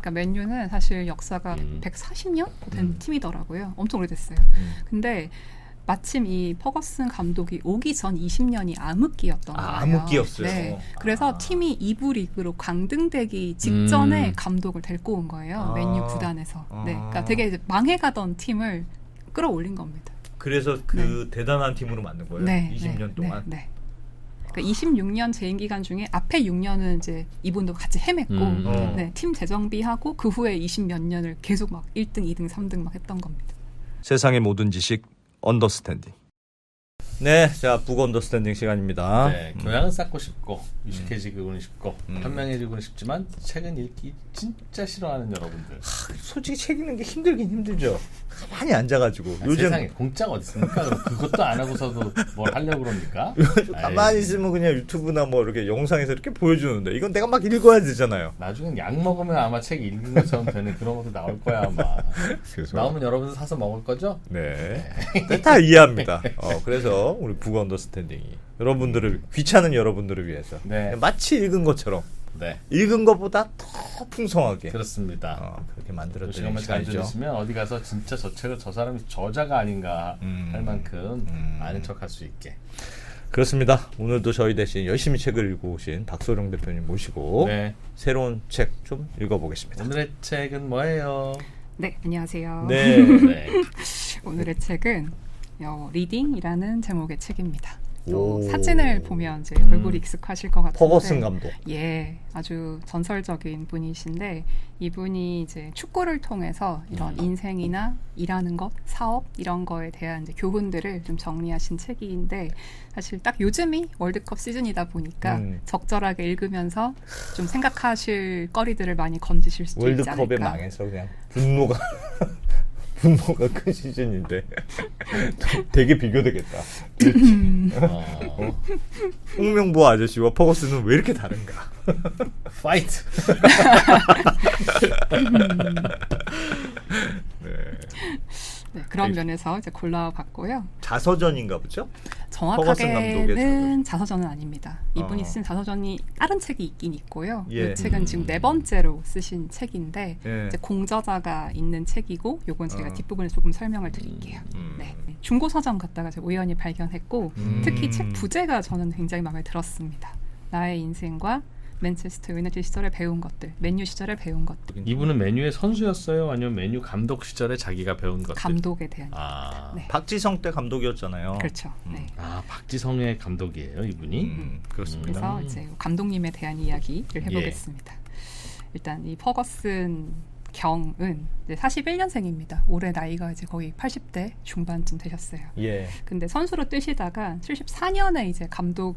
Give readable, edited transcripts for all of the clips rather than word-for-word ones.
그러니까 맨유는 사실 역사가 140년 된 팀이더라고요. 엄청 오래됐어요. 근데 마침 이 퍼거슨 감독이 오기 전 20년이 암흑기였던 거예요. 암흑기였어요. 네. 그래서 팀이 2부 리그로 강등되기 직전에 감독을 데리고 온 거예요. 맨유 구단에서. 네. 그러니까 되게 이제 망해가던 팀을 끌어올린 겁니다. 그래서 그 대단한 팀으로 만든 거예요. 네. 20년 동안. 네. 그러니까 26년 재임 기간 중에 앞에 6년은 이제 이분도 같이 헤맸고 네, 팀 재정비하고 그 후에 20몇 년을 계속 막 1등, 2등, 3등 막 했던 겁니다. 세상의 모든 지식 언더스탠딩. 네, 자 북 언더스탠딩 시간입니다. 네, 교양은 쌓고 싶고 유식해지고는 싶고 현명해지고는 싶지만 책은 읽기 진짜 싫어하는 여러분들. 솔직히 책 읽는 게 힘들긴 힘들죠. 가만히 앉아가지고. 요즘 세상에 공짜가 어디 있습니까? 그것도 안 하고서도 뭘 하려고 그럽니까? 가만히 있으면 그냥 유튜브나 뭐 이렇게 영상에서 이렇게 보여주는데 이건 내가 막 읽어야 되잖아요. 나중엔 약 먹으면 아마 책 읽는 것처럼 되는 그런 것도 나올 거야 아마. 나오면 여러분들 사서 먹을 거죠? 네. 다 이해합니다. 그래서 우리 북 언더스탠딩이 여러분들을 귀찮은 여러분들을 위해서 마치 읽은 것처럼 읽은 것보다 더 풍성하게 그렇습니다. 그렇게 만들어드리는 시간만 잘 들으시면 어디 가서 진짜 저 책을 저 사람이 저자가 아닌가 할 만큼 아는 척할 수 있게. 그렇습니다. 오늘도 저희 대신 열심히 책을 읽고 오신 박소령 대표님 모시고 새로운 책 좀 읽어보겠습니다. 오늘의 책은 뭐예요? 네, 안녕하세요. 네. 오늘의 책은 리딩이라는 제목의 책입니다. 또 사진을 보면 이제 얼굴이 익숙하실 것 같은데 퍼거슨 감독. 예, 아주 전설적인 분이신데 이분이 이제 축구를 통해서 이런 인생이나 일하는 것, 사업 이런 거에 대한 이제 교훈들을 좀 정리하신 책인데 사실 딱 요즘이 월드컵 시즌이다 보니까 적절하게 읽으면서 좀 생각하실 거리들을 많이 건지실 수도 있지 않을까. 월드컵에 망해서 그냥 분노가 큰 시즌인데 되게 비교되겠다. 홍명보 아저씨와 퍼거슨은 왜 이렇게 다른가? 파이트. 네, 그런 면에서 이제 골라봤고요. 자서전인가 보죠? 정확하게는 자서전은 아닙니다. 이분이 쓴 자서전이 다른 책이 있긴 있고요. 이 책은 지금 4번째로 쓰신 책인데 이제 공저자가 있는 책이고 요건 제가 뒷부분에 조금 설명을 드릴게요. 네. 중고 서점 갔다가 제가 우연히 발견했고 특히 책 부제가 저는 굉장히 마음에 들었습니다. 나의 인생과 맨체스터 유나이티드 시절에 배운 것들, 맨유 시절에 배운 것들. 이분은 맨유의 선수였어요? 아니면 맨유 감독 시절에 자기가 배운 것들? 감독에 대한. 네. 박지성 때 감독이었잖아요. 그렇죠. 네. 박지성의 감독이에요, 이분이? 그렇습니다. 그래서 이제 감독님에 대한 이야기를 해보겠습니다. 일단 이 퍼거슨 경은 이제 41년생입니다. 올해 나이가 이제 거의 80대 중반쯤 되셨어요. 근데 선수로 뛰시다가 74년에 이제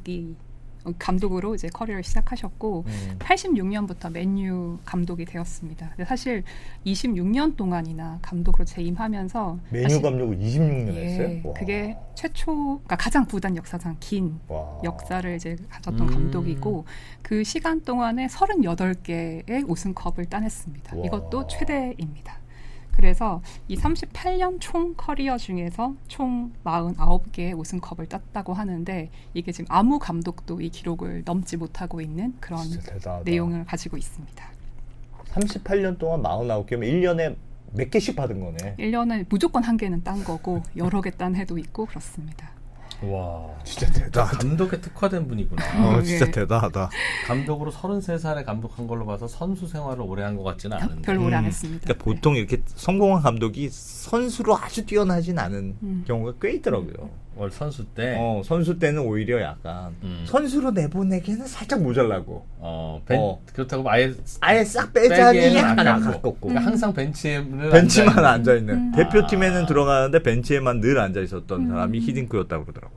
감독으로 이제 커리어를 시작하셨고 86년부터 맨유 감독이 되었습니다. 근데 사실 26년 동안이나 감독으로 재임하면서 맨유 감독을 26년 했어요? 그게 그러니까 가장 구단 역사상 긴 역사를 이제 가졌던 감독이고 그 시간 동안에 38개의 우승컵을 따냈습니다. 이것도 최대입니다. 그래서 이 38년 총 커리어 중에서 총 49개의 우승컵을 땄다고 하는데 이게 지금 아무 감독도 이 기록을 넘지 못하고 있는 그런 내용을 가지고 있습니다. 38년 동안 49개면 1년에 몇 개씩 받은 거네. 1년에 무조건 한 개는 딴 거고 여러 개 딴 해도 있고 그렇습니다. 와, 진짜 대단하다. 감독에 특화된 분이구나. 진짜 대단하다. 감독으로 33살에 감독한 걸로 봐서 선수 생활을 오래 한 것 같지는 않은데. 별로 오래 안 했습니다. 그러니까 보통 이렇게 성공한 감독이 선수로 아주 뛰어나진 않은 경우가 꽤 있더라고요. 선수 때? 선수 때는 오히려 약간 선수로 내보내기에는 살짝 모자라고. 그렇다고 아예 싹 빼자니 약간 아깝고. 그러니까 항상 벤치만 앉아있는. 대표팀에는 들어가는데 벤치에만 늘 앉아있었던 사람이 히딩크였다고 그러더라고요.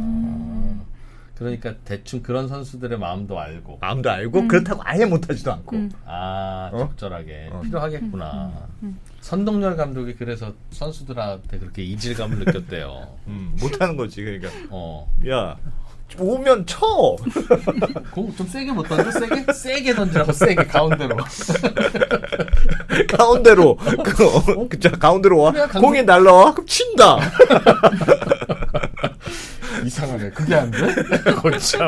그러니까 대충 그런 선수들의 마음도 알고 그렇다고 아예 못하지도 않고 적절하게 필요하겠구나. 선동열 감독이 그래서 선수들한테 그렇게 이질감을 느꼈대요. 못하는 거지. 그러니까 야 오면 쳐. 공 좀 세게 못 던져? 세게 던지라고. 세게 가운데로. 가운데로 와. 공이 날라와? 그럼 친다. 이상하네. 그게 안 돼? 거참.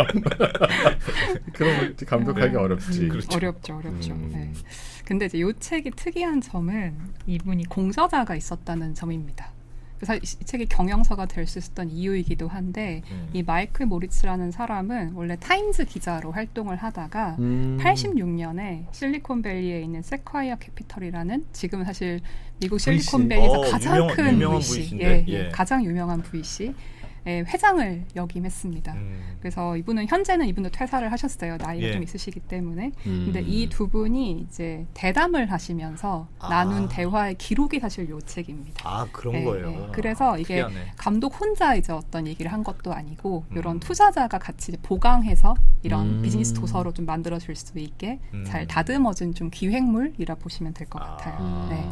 그럼 감독하기 어렵지. 그렇죠. 어렵죠. 네. 근데 이제 이 책이 특이한 점은 이분이 공저자가 있었다는 점입니다. 그래서 이 책이 경영서가 될 수 있었던 이유이기도 한데 이 마이클 모리츠라는 사람은 원래 타임즈 기자로 활동을 하다가 86년에 실리콘밸리에 있는 세콰이어 캐피털이라는 지금 사실 미국 실리콘밸리에서 가장 큰 VC, 가장 유명한 VC 회장을 역임했습니다. 그래서 이분은 현재는 이분도 퇴사를 하셨어요. 나이가 좀 있으시기 때문에. 근데 이 두 분이 이제 대담을 하시면서 나눈 대화의 기록이 사실 요 책입니다. 그런 거예요. 그래서 이게 특이하네. 감독 혼자 이제 어떤 얘기를 한 것도 아니고 이런 투자자가 같이 이제 보강해서 이런 비즈니스 도서로 좀 만들어질 수 있게 잘 다듬어진 좀 기획물이라 보시면 될 것 같아요. 네.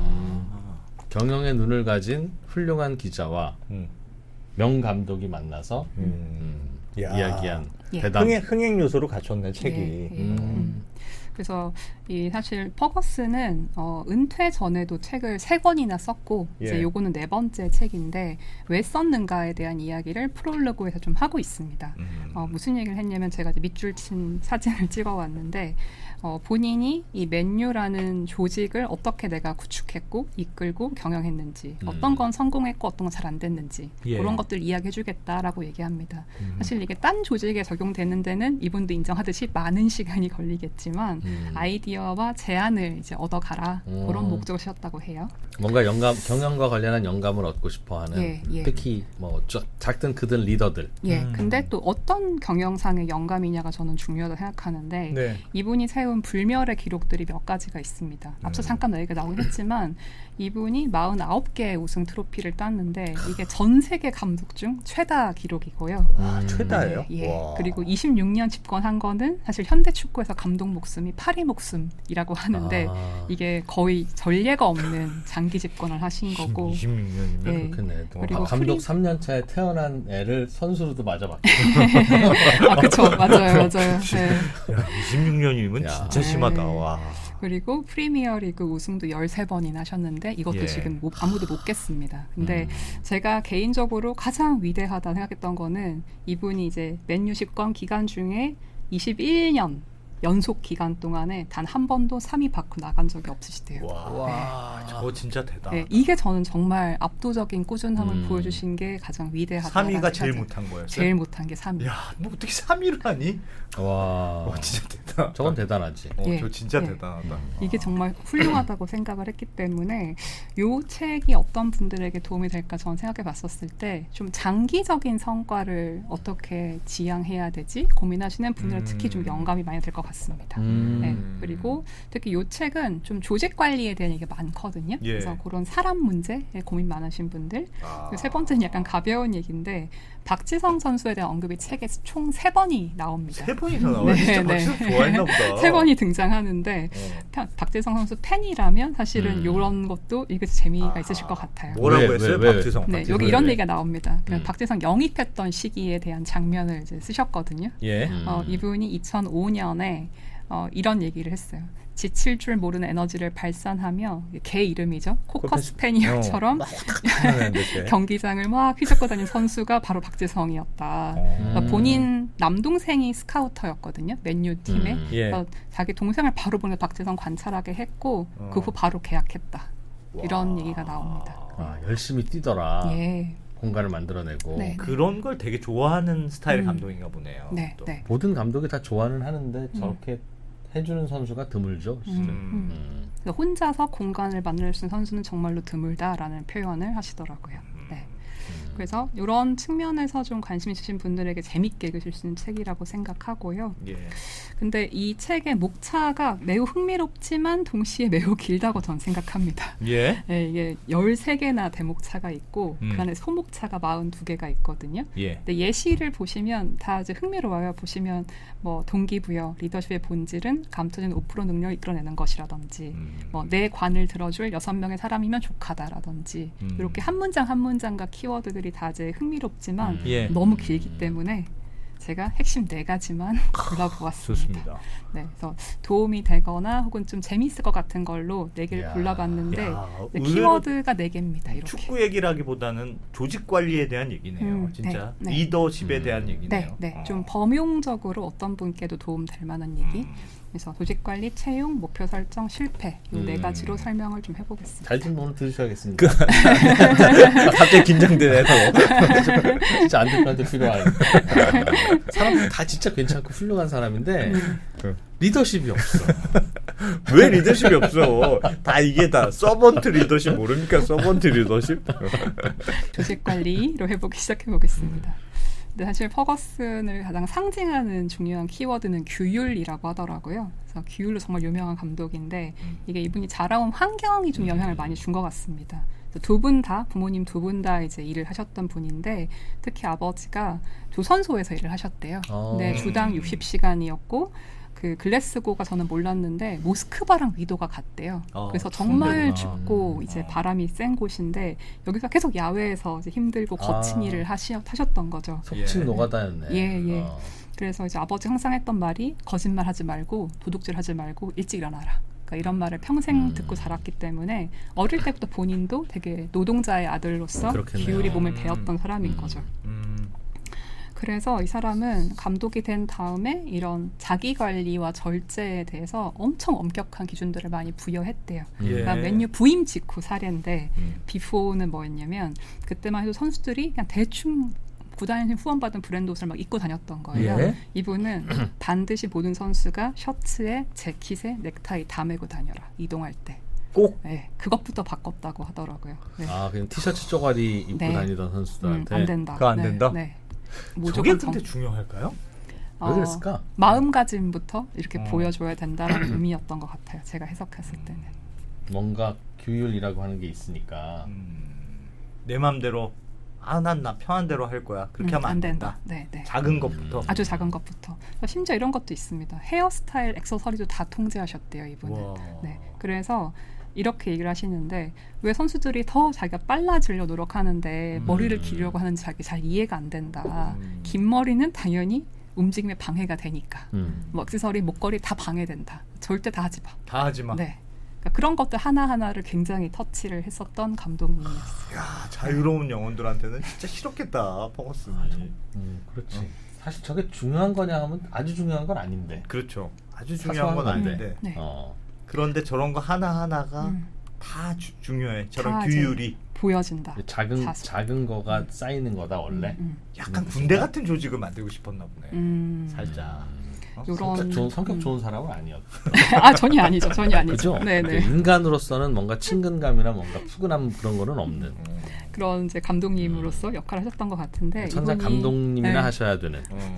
경영의 눈을 가진 훌륭한 기자와 명감독이 만나서 이야기한 대담. 흥행 요소로 갖췄네 책이. 그래서 이 사실 퍼거슨은 은퇴 전에도 책을 3권이나 썼고 이제 요거는 4번째 책인데 왜 썼는가에 대한 이야기를 프롤로그에서 좀 하고 있습니다. 무슨 얘기를 했냐면 제가 이제 밑줄 친 사진을 찍어왔는데 본인이 이 맨유라는 조직을 어떻게 내가 구축했고 이끌고 경영했는지 어떤 건 성공했고 어떤 건 잘 안 됐는지 그런 것들 이야기해주겠다라고 얘기합니다. 사실 이게 딴 조직에 적용되는 데는 이분도 인정하듯이 많은 시간이 걸리겠지만 아이디어와 제안을 이제 얻어가라 그런 목적을 세웠다고 해요. 뭔가 경영과 관련한 영감을 얻고 싶어하는 특히 뭐 작든 크든 리더들. 근데 또 어떤 경영상의 영감이냐가 저는 중요하다고 생각하는데 이분이 세운 불멸의 기록들이 몇 가지가 있습니다. 앞서 잠깐 얘기가 나오긴 했지만 이분이 49개의 우승 트로피를 땄는데 이게 전 세계 감독 중 최다 기록이고요. 최다예요? 그리고 26년 집권한 거는 사실 현대 축구에서 감독 목숨이 파리 목숨이라고 하는데 이게 거의 전례가 없는 장기 집권을 하신 거고 26년이면 그렇겠네. 그리고 감독 3년 차에 태어난 애를 선수로도 맞아봤고. 그렇죠. 맞아요. 26년이면 진짜 심하다. 와. 그리고 프리미어리그 우승도 13번이나 하셨는데 이것도 지금 아무도 못 깼습니다. 근데 제가 개인적으로 가장 위대하다 생각했던 거는 이분이 이제 맨유 집권 기간 중에 21년 연속 기간 동안에 단 한 번도 3위 밖으로 나간 적이 없으시대요. 와, 저거 진짜 대단하다. 이게 저는 정말 압도적인 꾸준함을 보여주신 게 가장 위대하다. 3위가 제일 못한 거였어요? 제일 못한 게 3위. 야, 뭐 어떻게 3위를 하니? 와, 진짜 대단하다. 저건 대단하지. 저 진짜 대단하다. 이게 정말 훌륭하다고 생각을 했기 때문에 요 책이 어떤 분들에게 도움이 될까 저는 생각해 봤었을 때 좀 장기적인 성과를 어떻게 지향해야 되지 고민하시는 분들은 특히 좀 영감이 많이 될 것 같습니다. 그리고 특히 요 책은 좀 조직 관리에 대한 얘기가 많거든요. 그래서 그런 사람 문제에 고민 많으신 분들. 그리고 세 번째는 약간 가벼운 얘기인데 박지성 선수에 대한 언급이 책에 총 3번이 나옵니다. 3번이나 나와요? 진짜 박지성 좋아했나 보다. 3번이 등장하는데 박지성 선수 팬이라면 사실은 이런 것도 읽을 재미가 있으실 것 같아요. 뭐라고 했어요? 박지성. 여기 이런 얘기가 나옵니다. 박지성 영입했던 시기에 대한 장면을 이제 쓰셨거든요. 이분이 2005년에 이런 얘기를 했어요. 지칠 줄 모르는 에너지를 발산하며 개 이름이죠. 코커 스패니얼처럼 경기장을 막 휘젓고 다니는 선수가 바로 박지성이었다. 그러니까 본인 남동생이 스카우터였거든요. 맨유 팀에. 그래서 자기 동생을 바로 보내서 박지성 관찰하게 했고 그 후 바로 계약했다. 이런 얘기가 나옵니다. 열심히 뛰더라. 공간을 만들어내고 그런 걸 되게 좋아하는 스타일의 감독인가 보네요. 모든 감독이 다 좋아는 하는데 저렇게 해주는 선수가 드물죠. 그러니까 혼자서 공간을 만들 수 있는 선수는 정말로 드물다라는 표현을 하시더라고요. 그래서 이런 측면에서 좀 관심 있으신 분들에게 재밌게 읽으실 수 있는 책이라고 생각하고요. 근데 이 책의 목차가 매우 흥미롭지만 동시에 매우 길다고 저는 생각합니다. 이게 13개나 대목차가 있고 그 안에 소목차가 42개가 있거든요. 근데 예시를 보시면 다 이제 흥미로워요. 보시면 뭐 동기부여, 리더십의 본질은 감춰진 5% 능력을 이끌어내는 것이라든지 뭐 내 관을 들어줄 6명의 사람이면 족하다라든지 이렇게 한 문장 한 문장과 키워드들이 다 이제 흥미롭지만 너무 길기 때문에 제가 핵심 4가지만 골라보았습니다. 좋습니다. 네, 그래서 도움이 되거나 혹은 좀 재미있을 것 같은 걸로 4개를 골라봤는데 네, 키워드가 4개입니다. 이렇게. 축구 얘기라기보다는 조직 관리에 대한 얘기네요. 진짜 네, 네. 리더십에 대한 얘기네요. 네, 네. 좀 범용적으로 어떤 분께도 도움될 만한 얘기. 그래서 조직 관리, 채용, 목표 설정, 실패 이 4가지로 설명을 좀 해보겠습니다. 잘 좀 오늘 들으셔야겠습니다. 갑자기 긴장되네요. 진짜 안 들어한테 필요한 사람들 다 진짜 괜찮고 훌륭한 사람인데 리더십이 없어. 왜 리더십이 없어? 다 이게 다 서번트 리더십 모릅니까? 서번트 리더십? 조직 관리로 시작해보겠습니다. 근데 사실 퍼거슨을 가장 상징하는 중요한 키워드는 규율이라고 하더라고요. 그래서 규율로 정말 유명한 감독인데 이게 이분이 자라온 환경이 좀 영향을 많이 준 것 같습니다. 두 분 다, 부모님 2분 다 이제 일을 하셨던 분인데 특히 아버지가 조선소에서 일을 하셨대요. 근데 주당 60시간이었고 그 글래스고가 저는 몰랐는데 모스크바랑 위도가 같대요. 그래서 정말 춥고 이제 바람이 센 곳인데 여기서 계속 야외에서 이제 힘들고 거친 일을 하셨던 거죠. 속칭 노가다였네. 예. 그래서 이제 아버지 항상 했던 말이 거짓말하지 말고 도둑질하지 말고 일찍 일어나라. 그러니까 이런 말을 평생 듣고 자랐기 때문에 어릴 때부터 본인도 되게 노동자의 아들로서 기울이 몸을 배웠던 사람인 거죠. 그래서 이 사람은 감독이 된 다음에 이런 자기관리와 절제에 대해서 엄청 엄격한 기준들을 많이 부여했대요. 그러니까 맨유 부임 직후 사례인데 비포는 뭐였냐면 그때만 해도 선수들이 그냥 대충 구단에서 후원받은 브랜드 옷을 막 입고 다녔던 거예요. 이분은 반드시 모든 선수가 셔츠에 재킷에 넥타이 다 메고 다녀라. 이동할 때. 꼭? 네, 그것부터 바꿨다고 하더라고요. 네. 그냥 티셔츠 쪼가리 입고 다니던 선수들한테 안 된다. 그거 안 된다? 네. 저게 근데 중요할까요? 왜 그랬을까? 마음가짐부터 이렇게 보여줘야 된다는 의미였던 것 같아요. 제가 해석했을 때는. 뭔가 규율이라고 하는 게 있으니까. 내 마음대로 난 나 편한 대로 할 거야. 그렇게 하면 안 된다. 네. 작은 것부터. 아주 작은 것부터. 심지어 이런 것도 있습니다. 헤어스타일, 액세서리도 다 통제하셨대요. 이분은. 네. 그래서 이렇게 얘기를 하시는데 왜 선수들이 더 자기가 빨라지려고 노력하는데 머리를 기르려고 하는지 자기 잘 이해가 안 된다. 긴 머리는 당연히 움직임에 방해가 되니까. 뭐 액세서리, 목걸이 다 방해된다. 절대 다 하지 마. 다 하지 마. 네. 그러니까 그런 것들 하나하나를 굉장히 터치를 했었던 감독님이었어요. 야, 자유로운 영혼들한테는 진짜 싫었겠다. 퍼거슨이. 그렇지. 사실 저게 중요한 거냐 하면 아주 중요한 건 아닌데. 그렇죠. 아주 중요한 건 아닌데. 네. 그런데 저런 거 하나하나가 다 중요해. 저런 규율이 보여진다. 작은 거가 쌓이는 거다 원래. 약간 군대 같은 조직을 만들고 싶었나 보네. 살짝. 성격 좋은 사람은 아니었어. 전혀 아니죠. 그죠? 네네. 인간으로서는 뭔가 친근감이나 뭔가 푸근함 그런 거는 없는. 그런 이제 감독님으로서 역할을 하셨던 것 같은데. 천사 감독님이나 하셔야 되는.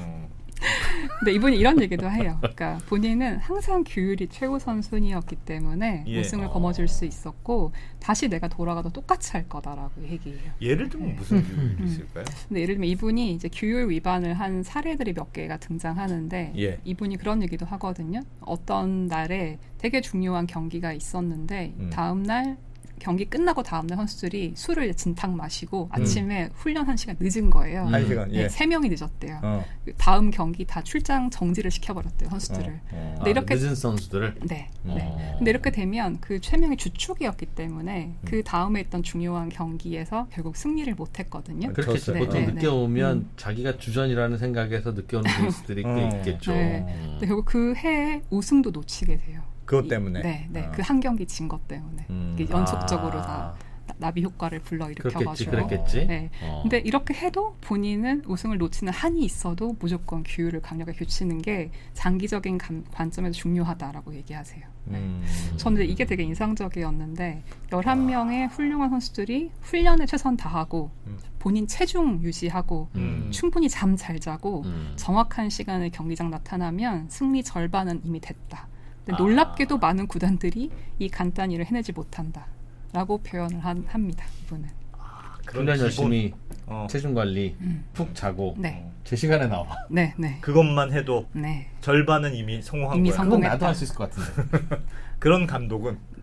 근데 이분이 이런 얘기도 해요. 그러니까 본인은 항상 규율이 최고 선순위였기 때문에 우승을 거머쥘 수 있었고 다시 내가 돌아가도 똑같이 할 거다라고 얘기해요. 예를 들면 무슨 규율이 있을까요? 근데 예를 들면 이분이 이제 규율 위반을 한 사례들이 몇 개가 등장하는데 이분이 그런 얘기도 하거든요. 어떤 날에 되게 중요한 경기가 있었는데 다음 날 경기 끝나고 다음날 선수들이 술을 진탕 마시고 아침에 훈련 1시간 늦은 거예요. 1시간, 네, 3명이 늦었대요. 다음 경기 다 출장 정지를 시켜버렸대요, 선수들을. 근데 이렇게 늦은 선수들을? 네. 근데 이렇게 되면 그 3명이 주축이었기 때문에 그 다음에 있던 중요한 경기에서 결국 승리를 못했거든요. 그렇겠죠. 보통 늦게 오면 자기가 주전이라는 생각에서 늦게 오는 선수들이 꽤 있겠죠. 근데 결국 그 해에 우승도 놓치게 돼요. 그것 때문에? 네. 그 한 경기 진 것 때문에. 이게 연속적으로 다 나비 효과를 불러일으켜가지고. 그랬겠지. 네. 근데 이렇게 해도 본인은 우승을 놓치는 한이 있어도 무조건 규율을 강력하게 규치는 게 장기적인 관점에서 중요하다라고 얘기하세요. 저는 이게 되게 인상적이었는데 11명의 훌륭한 선수들이 훈련에 최선 다하고 본인 체중 유지하고 충분히 잠 잘 자고 정확한 시간에 경기장 나타나면 승리 절반은 이미 됐다. 놀랍게도 많은 구단들이 이 간단한 일을 해내지 못한다라고 표현을 합니다. 이분은. 훈련 열심히 체중 관리 푹 자고 제 시간에 나와. 네. 그것만 해도 절반은 이미 성공한 거야. 그건 나도 할 수 있을 것 같은데. 그런 감독은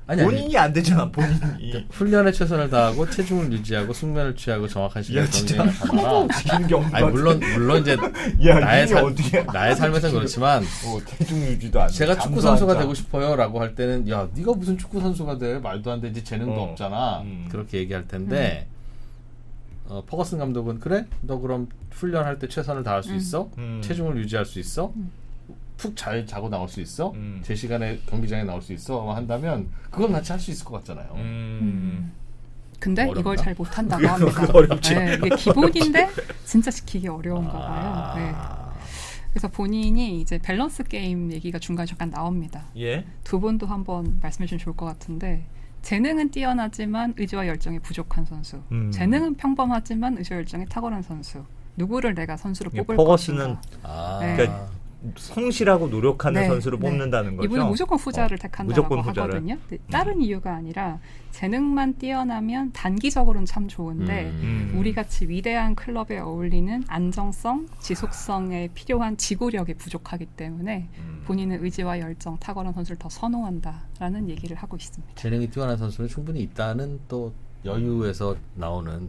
본인이 안 되잖아. 본인이 훈련에 최선을 다하고 체중을 유지하고 숙면을 취하고 정확한 시간 경쟁을 하느라 지키는 경우가 물론 이제 나의 삶에서는 그렇지만 체중 유지도 안 돼. 제가 축구 선수가 되고 싶어요라고 할 때는 야 네가 무슨 축구 선수가 돼? 말도 안 되지. 재능도 없잖아. 그렇게 얘기할 텐데 퍼거슨 감독은 그래? 너 그럼 훈련할 때 최선을 다할 수 있어? 체중을 유지할 수 있어? 푹 잘 자고 나올 수 있어? 제 시간에 경기장에 나올 수 있어? 한다면 그건 같이 할 수 있을 것 같잖아요. 근데 어렵나? 이걸 잘 못한다고 합니다. 어렵지. 네, 이게 기본인데 진짜 지키기 어려운가 봐요. 네. 그래서 본인이 이제 밸런스 게임 얘기가 중간에 잠깐 나옵니다. 예? 두 분도 한번 말씀해 주시면 좋을 것 같은데 재능은 뛰어나지만 의지와 열정이 부족한 선수. 재능은 평범하지만 의지와 열정이 탁월한 선수. 누구를 내가 선수로 뽑을 퍼거스는 것인가. 그러니까 성실하고 노력하는 선수를 뽑는다는 거죠. 이분은 무조건 후자를 택한다고 하거든요. 다른 이유가 아니라 재능만 뛰어나면 단기적으로는 참 좋은데 우리같이 위대한 클럽에 어울리는 안정성, 지속성에 필요한 지구력이 부족하기 때문에 본인은 의지와 열정, 탁월한 선수를 더 선호한다라는 얘기를 하고 있습니다. 재능이 뛰어난 선수는 충분히 있다는 또 여유에서 나오는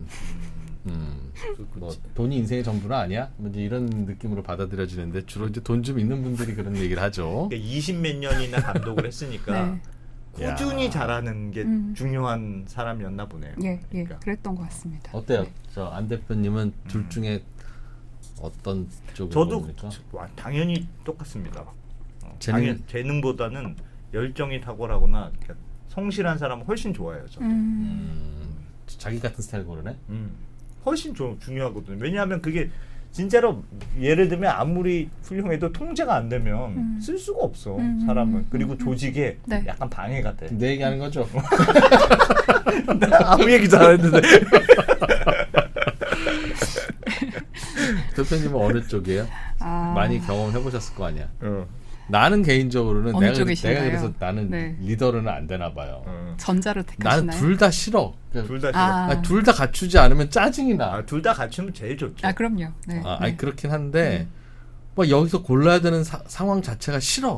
뭐 돈이 인생의 전부는 아니야? 뭐 이제 이런 느낌으로 받아들여지는데 주로 이제 돈 좀 있는 분들이 그런 얘기를 하죠. 그러니까 20몇 년이나 감독을 했으니까 꾸준히 잘하는 게 중요한 사람이었나 보네요. 그러니까. 그랬던 것 같습니다. 어때요? 저 안 대표님은 둘 중에 어떤 쪽으로 저도 봅니까? 당연히 똑같습니다. 재능보다는 열정이 탁월하거나 성실한 사람은 훨씬 좋아해요. 자기 같은 스타일 고르네? 훨씬 중요하거든요. 왜냐하면 그게 진짜로 예를 들면 아무리 훌륭해도 통제가 안 되면 쓸 수가 없어. 사람은. 그리고 조직에 약간 방해가 돼. 내 얘기하는 거죠? 아무 얘기도 안 했는데. 대표님은 어느 쪽이에요? 많이 경험해보셨을 거 아니야? 나는 개인적으로는 내가 그래서 나는 리더는 안 되나 봐요. 전자를 택하시나요? 나는 둘 다 싫어. 둘 다 싫어. 둘 다 갖추지 않으면 짜증이 나. 둘 다 갖추면 제일 좋죠. 그럼요. 아니 그렇긴 한데 뭐 여기서 골라야 되는 상황 자체가 싫어.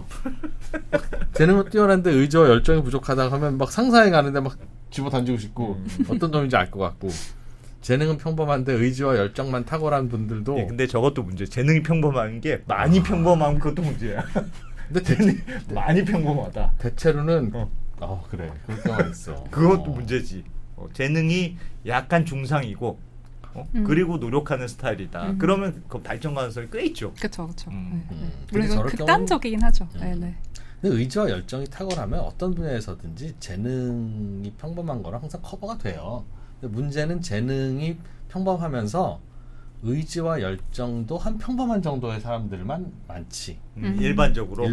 재능은 뛰어난데 의지와 열정이 부족하다 하면 막 상상해 가는데 막 집어 던지고 싶고 어떤 점인지 알 것 같고. 재능은 평범한데 의지와 열정만 탁월한 분들도. 근데 저것도 문제. 재능이 평범한 게 많이 평범한 것도 문제야. 근데 재능이 많이 평범하다. 대체로는 그래. 그럴 때가 있어. 그것도 문제지. 재능이 약간 중상이고 그리고 노력하는 스타일이다. 그러면 그 발전 가능성이 꽤 있죠. 그렇죠. 물론 이건 극단적이긴 하죠. 근데 의지와 열정이 탁월하면 어떤 분야에서든지 재능이 평범한 거랑 항상 커버가 돼요. 문제는 재능이 평범하면서 의지와 열정도 한 평범한 정도의 사람들만 많지. 일반적으로.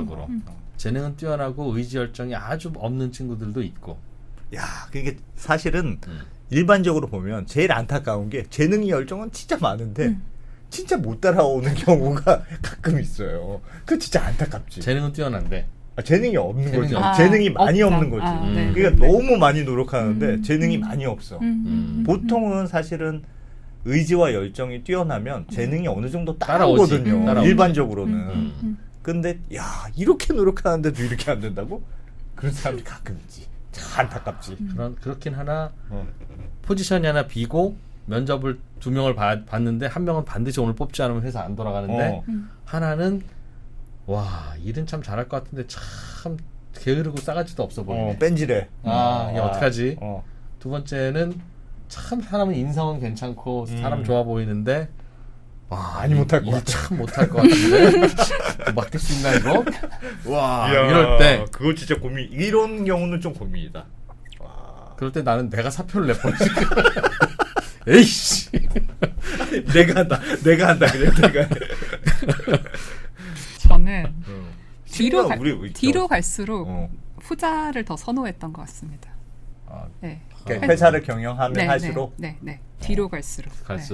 재능은 뛰어나고 의지 열정이 아주 없는 친구들도 있고. 그게 사실은 일반적으로 보면 제일 안타까운 게 재능이 열정은 진짜 많은데 진짜 못 따라오는 경우가 가끔 있어요. 그 진짜 안타깝지. 재능은 뛰어난데. 재능이 없는 거죠. 재능이 많이 없는 거지. 그러니까 너무 많이 노력하는데 재능이 많이 없어. 보통은 사실은 의지와 열정이 뛰어나면 재능이 어느 정도 따라오거든요. 일반적으로는. 근데 이렇게 노력하는데도 이렇게 안 된다고? 그런 사람이 가끔 있지. 참 안타깝지. 그렇긴 하나 포지션이 하나 비고 면접을 2명을 봤는데 한 명은 반드시 오늘 뽑지 않으면 회사 안 돌아가는데 하나는 일은 참 잘할 것 같은데 참 게으르고 싸가지도 없어 보이네. 뺀질해. 이게 어떡하지? 두 번째는 참 사람은 인성은 괜찮고 사람 좋아 보이는데 많이 못할 것 같아. 참 못할 것 같은데 맡길 수 있나 이거? 이럴 때 그거 진짜 고민. 이런 경우는 좀 고민이다. 그럴 때 나는 내가 사표를 내버리지. 에이씨. 내가 한다. 그래. 내가. 저는 뒤로 갈수록 후자를 더 선호했던 것 같습니다. 그러니까 회사를 경영하면 할수록 뒤로 갈수록.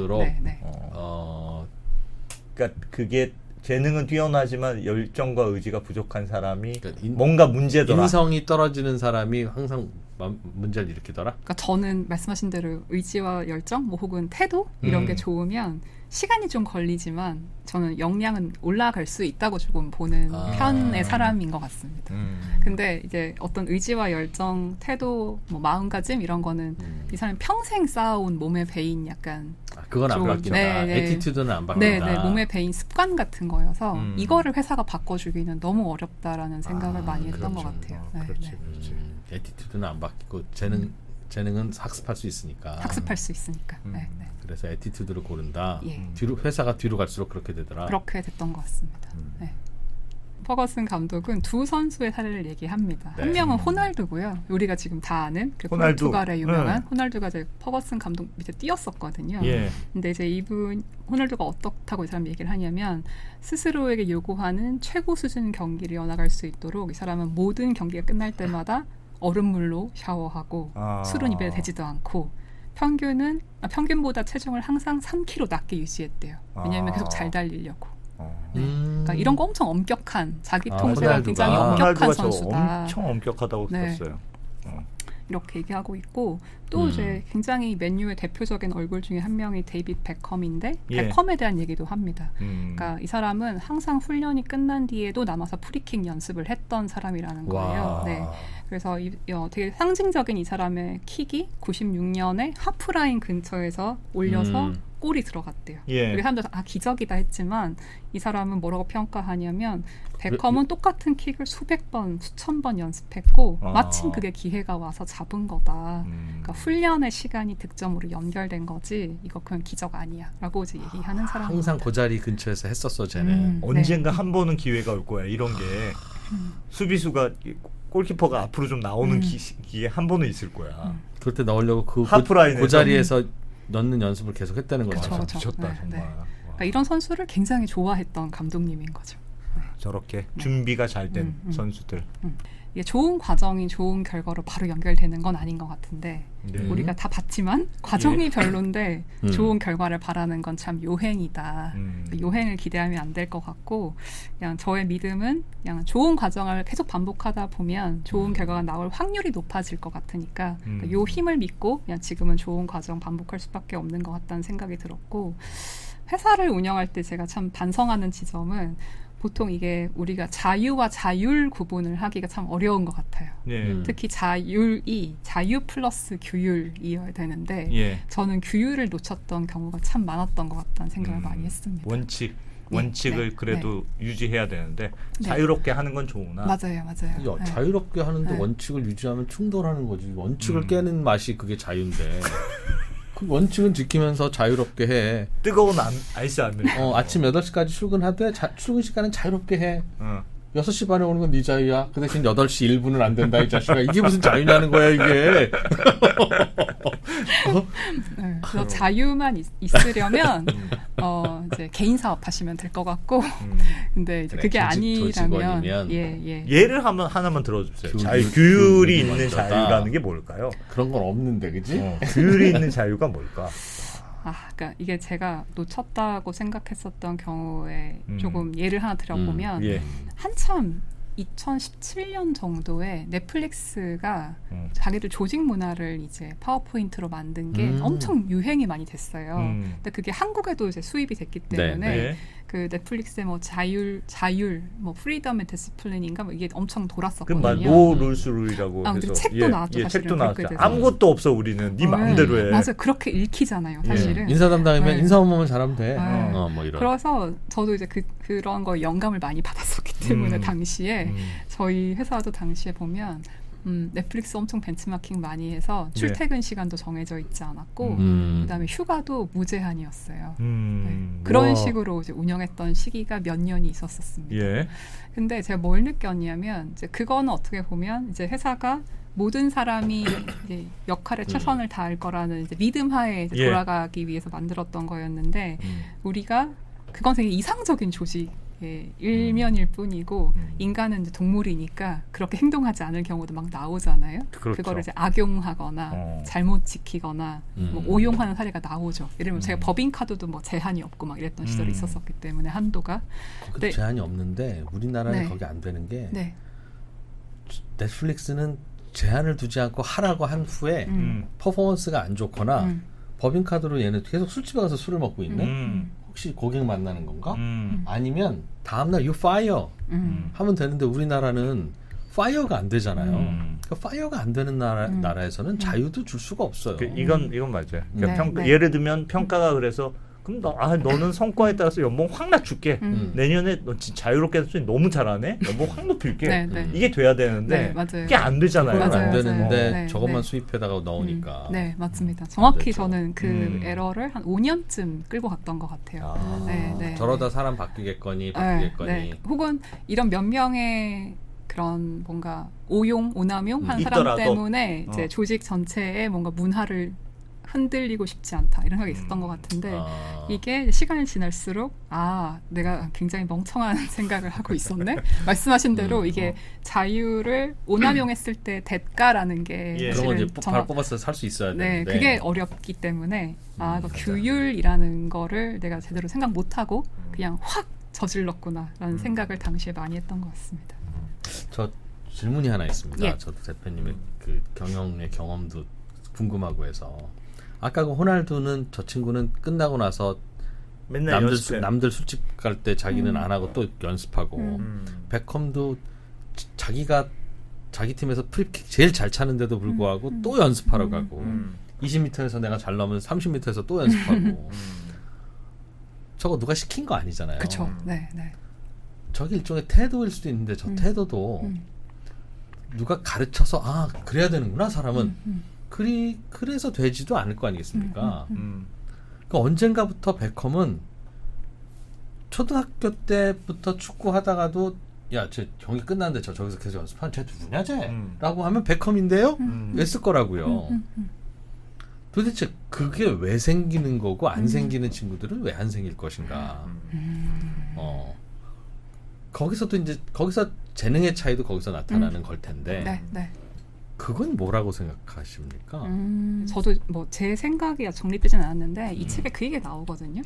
그러니까 그게 재능은 뛰어나지만 열정과 의지가 부족한 사람이 뭔가 문제더라. 인성이 떨어지는 사람이 항상 문제를 일으키더라? 그러니까 저는 말씀하신 대로 의지와 열정, 뭐 혹은 태도 이런 게 좋으면 시간이 좀 걸리지만 저는 역량은 올라갈 수 있다고 조금 보는 편의 사람인 것 같습니다. 근데 이제 어떤 의지와 열정, 태도, 뭐 마음가짐 이런 거는 이 사람이 평생 쌓아온 몸에 배인 약간 그건 안 바뀐다. 애티튜드는 안 바뀐다. 네, 몸에 배인 습관 같은 거여서 이거를 회사가 바꿔주기는 너무 어렵다라는 생각을 많이 했던 것 같아요. 그렇지. 애티튜드는 안 바뀌고 재능은 학습할 수 있으니까. 네. 그래서 애티튜드를 고른다. 예. 회사가 뒤로 갈수록 그렇게 되더라. 그렇게 됐던 것 같습니다. 네. 퍼거슨 감독은 두 선수의 사례를 얘기합니다. 한 명은 호날두고요. 우리가 지금 다 아는 그 포르투갈의 유명한 호날두가 이제 퍼거슨 감독 밑에 뛰었었거든요. 근데 이제 호날두가 어떻다고 이 사람 얘기를 하냐면 스스로에게 요구하는 최고 수준 경기를 이어나갈 수 있도록 이 사람은 모든 경기가 끝날 때마다 얼음물로 샤워하고 술은 입에 대지도 않고 평균보다 체중을 항상 3kg 낮게 유지했대요. 왜냐하면 계속 잘 달리려고. 그러니까 이런 거 엄청 엄격한 자기 통제가 굉장히 엄격한 선수다. 엄청 엄격하다고 들었어요. 이렇게 얘기하고 있고 또 이제 굉장히 맨유의 대표적인 얼굴 중에 한 명이 데이빗 베컴인데 베컴에 대한 얘기도 합니다. 그러니까 이 사람은 항상 훈련이 끝난 뒤에도 남아서 프리킥 연습을 했던 사람이라는 거예요. 네. 그래서 되게 상징적인 이 사람의 킥이 96년에 하프라인 근처에서 올려서 골이 들어갔대요. 우리 사람들 기적이다 했지만 이 사람은 뭐라고 평가하냐면 베컴은 똑같은 킥을 수백 번, 수천 번 연습했고 마침 그게 기회가 와서 잡은 거다. 그러니까 훈련의 시간이 득점으로 연결된 거지 이거 그냥 기적 아니야 라고 이제 얘기하는 사람. 항상 그 자리 근처에서 했었어 쟤는. 언젠가 한 번은 기회가 올 거야. 이런 게 수비수가 골키퍼가 앞으로 좀 나오는 기회 한 번은 있을 거야. 그럴 때 넣으려고 그 자리에서 넣는 연습을 계속 했다는 거죠. 그렇죠. 미쳤다 정말. 그러니까 이런 선수를 굉장히 좋아했던 감독님인 거죠. 저렇게 준비가 잘 된 선수들. 이게 좋은 과정이 좋은 결과로 바로 연결되는 건 아닌 것 같은데 우리가 다 봤지만 과정이 별론데 좋은 결과를 바라는 건 참 요행이다. 요행을 기대하면 안 될 것 같고 그냥 저의 믿음은 그냥 좋은 과정을 계속 반복하다 보면 좋은 결과가 나올 확률이 높아질 것 같으니까 요 힘을 믿고 그냥 지금은 좋은 과정 반복할 수밖에 없는 것 같다는 생각이 들었고 회사를 운영할 때 제가 참 반성하는 지점은 보통 이게 우리가 자유와 자율 구분을 하기가 참 어려운 것 같아요. 특히 자율이 자유 플러스 규율이어야 되는데 저는 규율을 놓쳤던 경우가 참 많았던 것 같다는 생각을 많이 했습니다. 원칙을 그래도 유지해야 되는데 자유롭게 하는 건 좋으나 맞아요. 자유롭게 하는데 원칙을 유지하면 충돌하는 거지. 원칙을 깨는 맛이 그게 자유인데 그 원칙은 지키면서 자유롭게 해. 뜨거운 아이스 아메리카노. 아침 8시까지 출근하되 출근 시간은 자유롭게 해. 6시 반에 오는 건 네 자유야. 그 대신 8시 1분은 안 된다 이 자식아. 이게 무슨 자유냐는 거야 이게. 그래서 자유만 있으려면 이제 개인 사업 하시면 될 것 같고 근데 이제 그게 아니라면 예를 하나만 들어주세요. 규율이 있는 자유라는 게 뭘까요? 그런 건 없는데 그지? 규율이 있는 자유가 뭘까? 그러니까 이게 제가 놓쳤다고 생각했었던 경우에 조금 예를 하나 들어보면 한참 2017년 정도에 넷플릭스가 자기들 조직 문화를 이제 파워포인트로 만든 게 엄청 유행이 많이 됐어요. 근데 그게 한국에도 이제 수입이 됐기 때문에 그 넷플릭스의 뭐 자율 뭐 프리덤 앤 디스플린인가 뭐 이게 엄청 돌았었거든요. 노 룰스 룰이라고 해서 책도 나왔죠. 책도 나왔죠. 아무것도 없어 우리는 네 마음대로 해. 맞아, 그렇게 읽히잖아요, 사실은. 인사 담당이면 인사 업무만 잘하면 돼. 뭐 이런. 그래서 저도 이제 그런 거 영감을 많이 받았었기 때문에 당시에 저희 회사도 당시에 보면 넷플릭스 엄청 벤치마킹 많이 해서 출퇴근 시간도 정해져 있지 않았고 그다음에 휴가도 무제한이었어요. 그런 식으로 이제 운영했던 시기가 몇 년이 있었습니다. 근데 제가 뭘 느꼈냐면 이제 그거는 어떻게 보면 이제 회사가 모든 사람이 이제 역할에 최선을 다할 거라는 이제 믿음하에 이제 돌아가기 위해서 만들었던 거였는데 우리가 그건 되게 이상적인 조직. 일면일 뿐이고 인간은 이제 동물이니까 그렇게 행동하지 않을 경우도 막 나오잖아요. 그거를 이제 악용하거나 잘못 지키거나 뭐 오용하는 사례가 나오죠. 예를 들면 제가 법인카드도 뭐 제한이 없고 막 이랬던 시절이 있었었기 때문에 한도가 제한이 없는데 우리나라는 거기 안 되는 게 넷플릭스는 제한을 두지 않고 하라고 한 후에 퍼포먼스가 안 좋거나 법인카드로 얘는 계속 술집에 가서 술을 먹고 있네? 혹시 고객 만나는 건가? 아니면 다음날 you fire 하면 되는데 우리나라는 파이어가 안 되잖아요. 그러니까 파이어가 안 되는 나라에서는 자유도 줄 수가 없어요. 이건 맞아요. 그러니까 예를 들면 평가가 그래서 그럼 너는 성과에 따라서 연봉 확 낮출게. 내년에 너 진짜 자유롭게 해서 너무 잘하네. 연봉 확 높일게. 이게 돼야 되는데 그게 안 되잖아요. 안 되는데 저것만 수입해다가 넣으니까. 네, 맞습니다. 정확히 저는 그 에러를 한 5년쯤 끌고 갔던 것 같아요. 저러다 사람 바뀌겠거니. 혹은 이런 몇 명의 그런 뭔가 오남용 한 사람 때문에 이제 조직 전체의 뭔가 문화를 흔들리고 싶지 않다 이런 생각이 있었던 것 같은데 이게 시간이 지날수록 내가 굉장히 멍청한 생각을 하고 있었네. 말씀하신 대로 이게 자유를 오남용했을 때 대가라는 게 그런 건 이제 발 뽑아서 살 수 있어야 되는데 그게 어렵기 때문에 그 규율이라는 거를 내가 제대로 생각 못하고 그냥 확 저질렀구나라는 생각을 당시에 많이 했던 것 같습니다. 저 질문이 하나 있습니다. 저도 대표님의 그 경험도 궁금하고 해서 아까 그 호날두는 저 친구는 끝나고 나서 맨날 남들 술집 갈 때 자기는 안 하고 또 연습하고 베컴도 자기가 자기 팀에서 프리킥 제일 잘 차는데도 불구하고 또 연습하러 가고 20m에서 내가 잘 넣으면 30m에서 또 연습하고 저거 누가 시킨 거 아니잖아요. 그렇죠. 네. 저게 일종의 태도일 수도 있는데 저 태도도 누가 가르쳐서 그래야 되는구나 사람은 그래서 되지도 않을 거 아니겠습니까? 그러니까 언젠가부터 베컴은 초등학교 때부터 축구하다가도 쟤 경기 끝났는데 저기서 계속 연습하는 쟤 누구냐 쟤? 라고 하면 베컴인데요? 했을 거라고요. 도대체 그게 왜 생기는 거고 안 생기는 친구들은 왜 안 생길 것인가? 거기서 재능의 차이도 거기서 나타나는 걸 텐데. 네. 그건 뭐라고 생각하십니까? 저도 뭐 제 생각이 정립되지는 않았는데 이 책에 그 얘기가 나오거든요.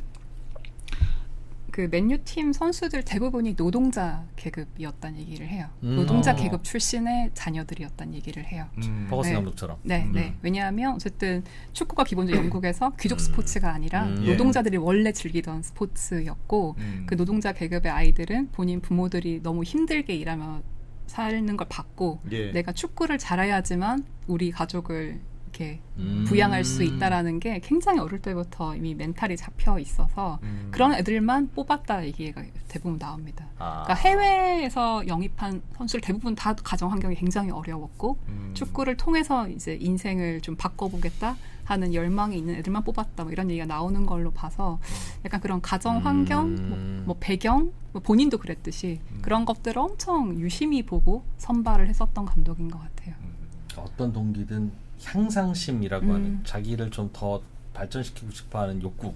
그 맨유 팀 선수들 대부분이 노동자 계급이었다는 얘기를 해요. 노동자 계급 출신의 자녀들이었다는 얘기를 해요. 버거슨 감독처럼. 네. 왜냐하면 어쨌든 축구가 기본적으로 영국에서 귀족 스포츠가 아니라 노동자들이 원래 즐기던 스포츠였고 그 노동자 계급의 아이들은 본인 부모들이 너무 힘들게 일하며 사는 걸 봤고 내가 축구를 잘해야지만 우리 가족을 이렇게 부양할 수 있다라는 게 굉장히 어릴 때부터 이미 멘탈이 잡혀 있어서 그런 애들만 뽑았다 얘기가 대부분 나옵니다. 그러니까 해외에서 영입한 선수를 대부분 다 가정 환경이 굉장히 어려웠고 축구를 통해서 이제 인생을 좀 바꿔보겠다 하는 열망이 있는 애들만 뽑았다 뭐 이런 얘기가 나오는 걸로 봐서 약간 그런 가정 환경, 뭐 배경, 뭐 본인도 그랬듯이 그런 것들을 엄청 유심히 보고 선발을 했었던 감독인 것 같아요. 어떤 동기든 향상심이라고 하는 자기를 좀 더 발전시키고 싶어하는 욕구.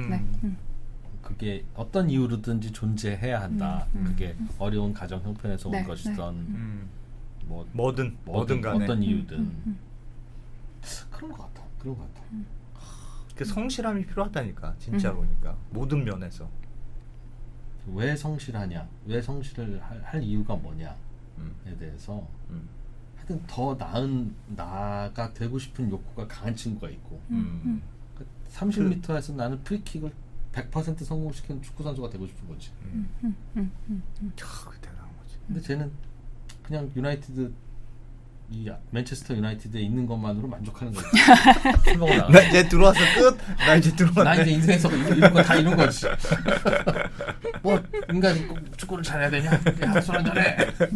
그게 어떤 이유로든지 존재해야 한다. 그게 어려운 가정 형편에서 온 것이든 뭐든 간에 어떤 이유든 그런 것 같아. 그 성실함이 필요하다니까 진짜로 그러니까 모든 면에서 왜 성실하냐, 왜 성실을 할 이유가 뭐냐에 대해서. 더 나은 나가 되고 싶은 욕구가 강한 친구가 있고 30m에서 나는 프리킥을 100% 성공시키는 축구 선수가 되고 싶은 거지. 대단한 거지. 근데 쟤는 그냥 맨체스터 유나이티드에 있는 것만으로 만족하는 거지. 나 이제 들어와서 끝. 나 이제 들어왔네. 나 이제 인생에서 이런 거 다 이룬 거지. 뭐 인간이 꼭 축구를 잘해야 되냐? 야, 술 한잔해.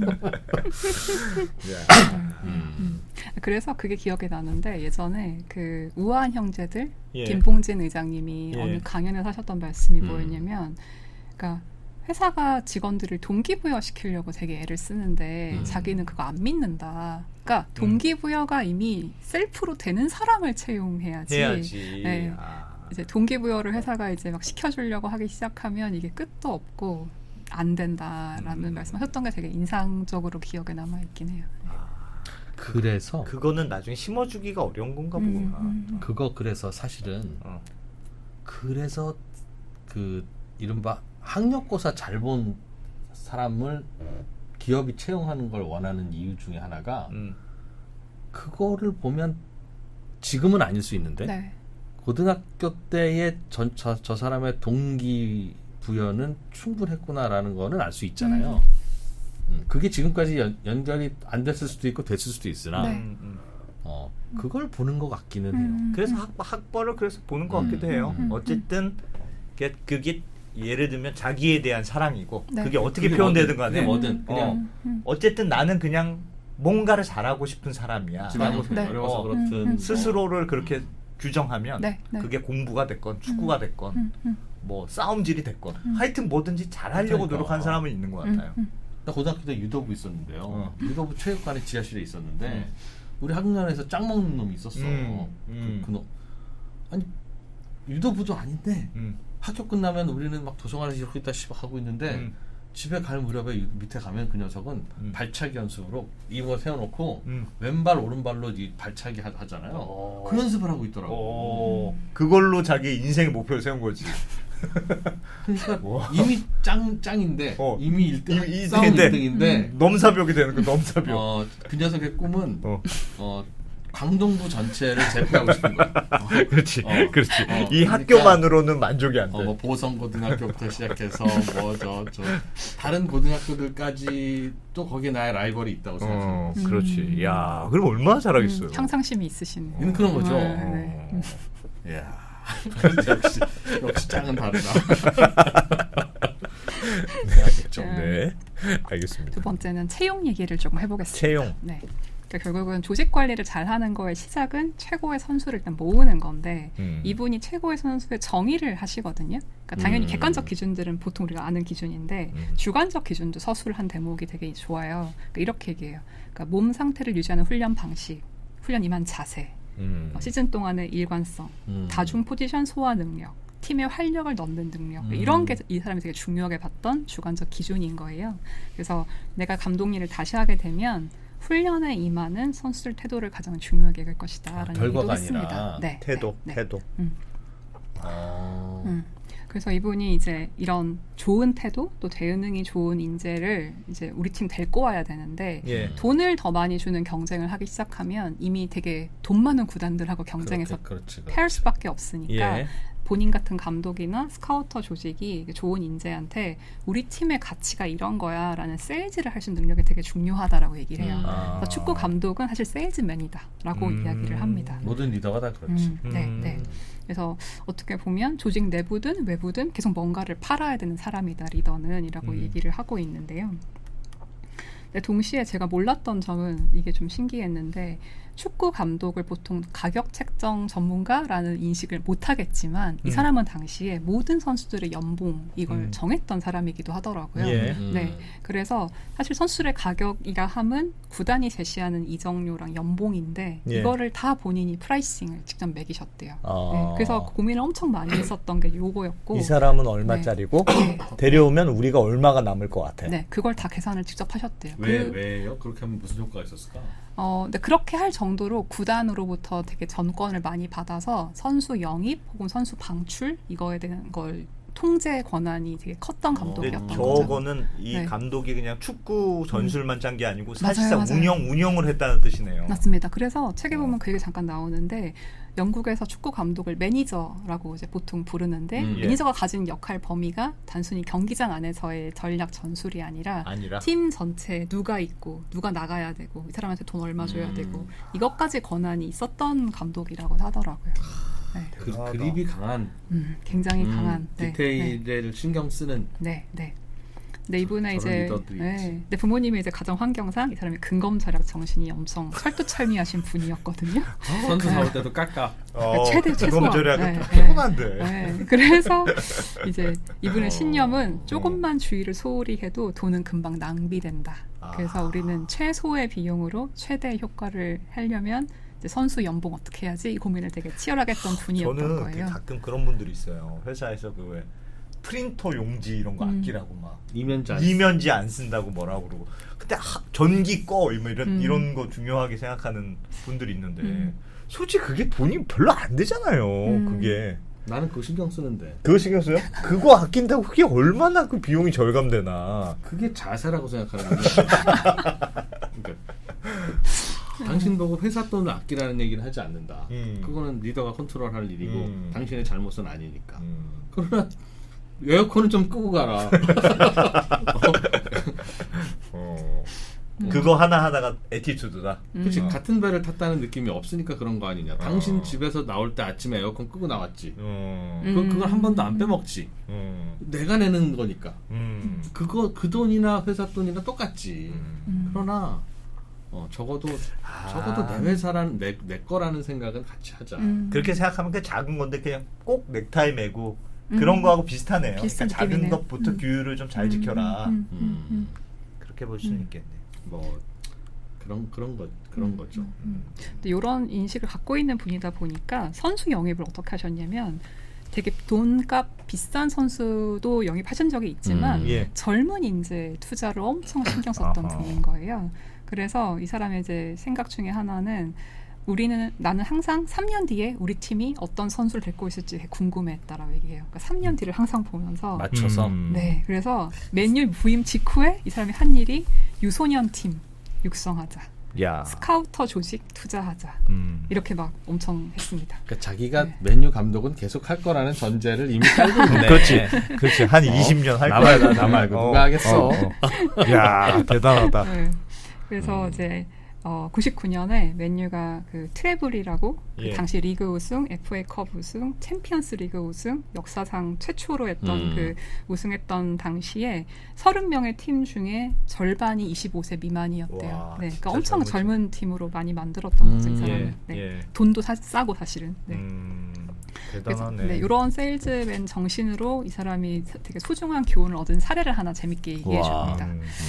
그래서 그게 기억에 나는데 예전에 그 우아한 형제들 김봉진 의장님이 어느 강연에서 하셨던 말씀이 뭐였냐면, 그러니까 회사가 직원들을 동기부여 시키려고 되게 애를 쓰는데 자기는 그거 안 믿는다. 그러니까 동기부여가 이미 셀프로 되는 사람을 채용해야지. 네. 이제 동기부여를 회사가 이제 막 시켜주려고 하기 시작하면 이게 끝도 없고 안 된다라는 말씀하셨던 게 되게 인상적으로 기억에 남아 있긴 해요. 그래서 그거는 나중에 심어주기가 어려운 건가 보구나. 그래서 사실은 그래서 그 이른바 학력고사 잘 본 사람을 기업이 채용하는 걸 원하는 이유 중에 하나가 그거를 보면 지금은 아닐 수 있는데 네. 고등학교 때의 저 사람의 동기 부여는 충분했구나라는 거는 알 수 있잖아요. 그게 지금까지 연결이 안 됐을 수도 있고 됐을 수도 있으나 그걸 보는 것 같기는 해요. 그래서 학벌을 그래서 보는 것 같기도 해요. 어쨌든 그게 예를 들면 자기에 대한 사랑이고 네. 그게 어떻게 표현되든 간에 뭐든 그냥 어쨌든 나는 그냥 뭔가를 잘하고 싶은 사람이야. 네. 어려워서 그렇든 스스로를 그렇게 규정하면 네. 네. 그게 공부가 됐건 축구가 됐건 뭐 싸움질이 됐건 하여튼 뭐든지 잘하려고 노력하는 사람은 있는 것 같아요. 나 고등학교 때 유도부 있었는데요. 유도부 체육관에 지하실에 있었는데 우리 학년에서 짱 먹는 놈이 있었어. 그 놈. 아니 유도부도 아닌데 학교 끝나면 우리는 막 도서관에서 이렇게 있다 하고 있는데 집에 갈 무렵에 밑에 가면 그 녀석은 발차기 연습으로 이거 세워놓고 왼발 오른발로 이 발차기 하잖아요. 그 연습을 하고 있더라고. 그걸로 자기 인생의 목표를 세운 거지. 그러니까 이미 짱인데 이미 1등, 싸움 1등인데 1등인데 넘사벽이 되는 거 넘사벽. 그 녀석의 꿈은 강동구 전체를 제패하고 싶은 거야. 그렇지. 이 학교만으로는 만족이 안 돼. 뭐 보성고등학교부터 시작해서 뭐 저 다른 고등학교들까지 또 거기에 나의 라이벌이 있다고 생각해요. 그렇지. 야, 그럼 얼마나 잘하겠어요. 향상심이 있으신. 그런 거죠. 네. 야, 역시 짱은 다르다. 네, 알겠습니다. 두 번째는 채용 얘기를 조금 해보겠습니다. 채용. 네. 그러니까 결국은 조직 관리를 잘하는 거의 시작은 최고의 선수를 일단 모으는 건데 이분이 최고의 선수의 정의를 하시거든요. 그러니까 당연히 객관적 기준들은 보통 우리가 아는 기준인데 주관적 기준도 서술을 한 대목이 되게 좋아요. 그러니까 이렇게 얘기해요. 그러니까 몸 상태를 유지하는 훈련 방식, 훈련 임한 자세, 시즌 동안의 일관성, 다중 포지션 소화 능력, 팀의 활력을 넣는 능력 이런 게 이 사람이 되게 중요하게 봤던 주관적 기준인 거예요. 그래서 내가 감독 일을 다시 하게 되면 훈련에 임하는 선수들 태도를 가장 중요하게 여길 것이다 라는 얘기도 했습니다. 네, 태도. 그래서 이분이 이제 이런 좋은 태도 또 대응이 좋은 인재를 이제 우리 팀 데리고 와야 되는데 돈을 더 많이 주는 경쟁을 하기 시작하면 이미 되게 돈 많은 구단들하고 경쟁해서 패할 수밖에 없으니까 본인 같은 감독이나 스카우터 조직이 좋은 인재한테 우리 팀의 가치가 이런 거야 라는 세일즈를 할 수 있는 능력이 되게 중요하다라고 얘기를 해요. 그래서 축구 감독은 사실 세일즈맨이다 라고 이야기를 합니다. 모든 리더가 다 그렇지. 네. 그래서 어떻게 보면 조직 내부든 외부든 계속 뭔가를 팔아야 되는 사람이다 리더는 이라고 얘기를 하고 있는데요. 네, 동시에 제가 몰랐던 점은 이게 좀 신기했는데 축구 감독을 보통 가격 책정 전문가라는 인식을 못하겠지만 이 사람은 당시에 모든 선수들의 연봉 이걸 정했던 사람이기도 하더라고요. 네, 그래서 사실 선수들의 가격이라 함은 구단이 제시하는 이적료랑 연봉인데 이거를 다 본인이 프라이싱을 직접 매기셨대요. 네, 그래서 고민을 엄청 많이 했었던 게 요거였고 이 사람은 얼마짜리고 데려오면 우리가 얼마가 남을 것 같아. 네, 그걸 다 계산을 직접 하셨대요. 왜요? 그렇게 하면 무슨 효과가 있었을까? 근데 그렇게 할 정도로 구단으로부터 되게 전권을 많이 받아서 선수 영입 혹은 선수 방출 이거에 대한 걸 통제 권한이 되게 컸던 감독이었던 거죠. 저거는 이 감독이 그냥 축구 전술만 짠 게 아니고 사실상 운영을 했다는 뜻이네요. 맞습니다. 그래서 책에 보면 그 얘기 잠깐 나오는데 영국에서 축구 감독을 매니저라고 이제 보통 부르는데 매니저가 가진 역할 범위가 단순히 경기장 안에서의 전략 전술이 아니라 팀 전체에 누가 있고 누가 나가야 되고 이 사람한테 돈 얼마 줘야 되고 이것까지 권한이 있었던 감독이라고 하더라고요. 네. 그립이 강한 굉장히 강한 디테일을 신경 쓰는 근데 이분은 이제 근데 부모님이 이제 가정 환경상 이 사람이 근검절약 정신이 엄청 철두철미하신 분이었거든요. 선수 사올 때도 깎아. 근검절약은 피곤한데. 그래서 이제 이분의 신념은 조금만 주의를 소홀히 해도 돈은 금방 낭비된다. 그래서 우리는 최소의 비용으로 최대의 효과를 하려면 이제 선수 연봉 어떻게 해야지 이 고민을 되게 치열하게 했던 분이었던 저는 거예요. 가끔 그런 분들이 있어요. 회사에서 그 왜 프린터 용지 이런 거 아끼라고 막 이면지 안 쓴다고 뭐라고 그러고 근데 전기 꺼 이런 거 중요하게 생각하는 분들이 있는데 솔직히 그게 돈이 별로 안 되잖아요. 그게 나는 그거 신경 쓰는데. 그거 신경 써요? 그거 아낀다고 그게 얼마나 그 비용이 절감되나. 그게 자세라고 생각하는 거예요. 그러니까 당신 보고 회사 돈을 아끼라는 얘기는 하지 않는다. 그거는 리더가 컨트롤할 일이고 당신의 잘못은 아니니까. 그러나 에어컨은 좀 끄고 가라. 그거 하나하나가 에티튜드다. 그치. 같은 배를 탔다는 느낌이 없으니까 그런 거 아니냐. 당신 집에서 나올 때 아침에 에어컨 끄고 나왔지. 그걸 한 번도 안 빼먹지. 내가 내는 거니까. 그 돈이나 회사 돈이나 똑같지. 그러나 적어도 내 회사라는 내 거라는 생각은 같이 하자. 그렇게 생각하면 그 작은 건데 그냥 꼭 넥타이 매고 그런 거하고 비슷하네요. 그러니까 작은 것부터 규율을 좀 잘 지켜라. 그렇게 볼 수는 있겠네. 뭐 그런 거죠. 근데 이런 인식을 갖고 있는 분이다 보니까 선수 영입을 어떻게 하셨냐면 되게 돈값 비싼 선수도 영입하신 적이 있지만 젊은 인재 투자를 엄청 신경 썼던 분인 거예요. 그래서 이 사람의 이제 생각 중에 하나는 나는 항상 3년 뒤에 우리 팀이 어떤 선수를 데리고 있을지 궁금했다라고 얘기해요. 그러니까 3년 뒤를 항상 보면서 맞춰서. 네, 그래서 맨유 부임 직후에 이 사람이 한 일이 유소년 팀 육성하자. 야. 스카우터 조직 투자하자. 이렇게 막 엄청 했습니다. 그러니까 자기가 맨유 감독은 계속 할 거라는 전제를 이미 깔고 있네. 그렇지. 한 20년 할 거야. 나 말고 누가 하겠어. 야, 대단하다. 네. 그래서 이제 99년에 맨유가 그 트래블이라고 그 당시 리그 우승, FA컵 우승, 챔피언스 리그 우승, 역사상 최초로 했던 그 우승했던 당시에 30명의 팀 중에 절반이 25세 미만이었대요. 와, 네, 그러니까 엄청 젊은 팀으로 많이 만들었던 거죠, 이 사람은. 돈도 싸고 사실은. 네. 대단하네. 네, 이런 세일즈맨 정신으로 이 사람이 되게 소중한 교훈을 얻은 사례를 하나 재밌게 얘기해 줍니다.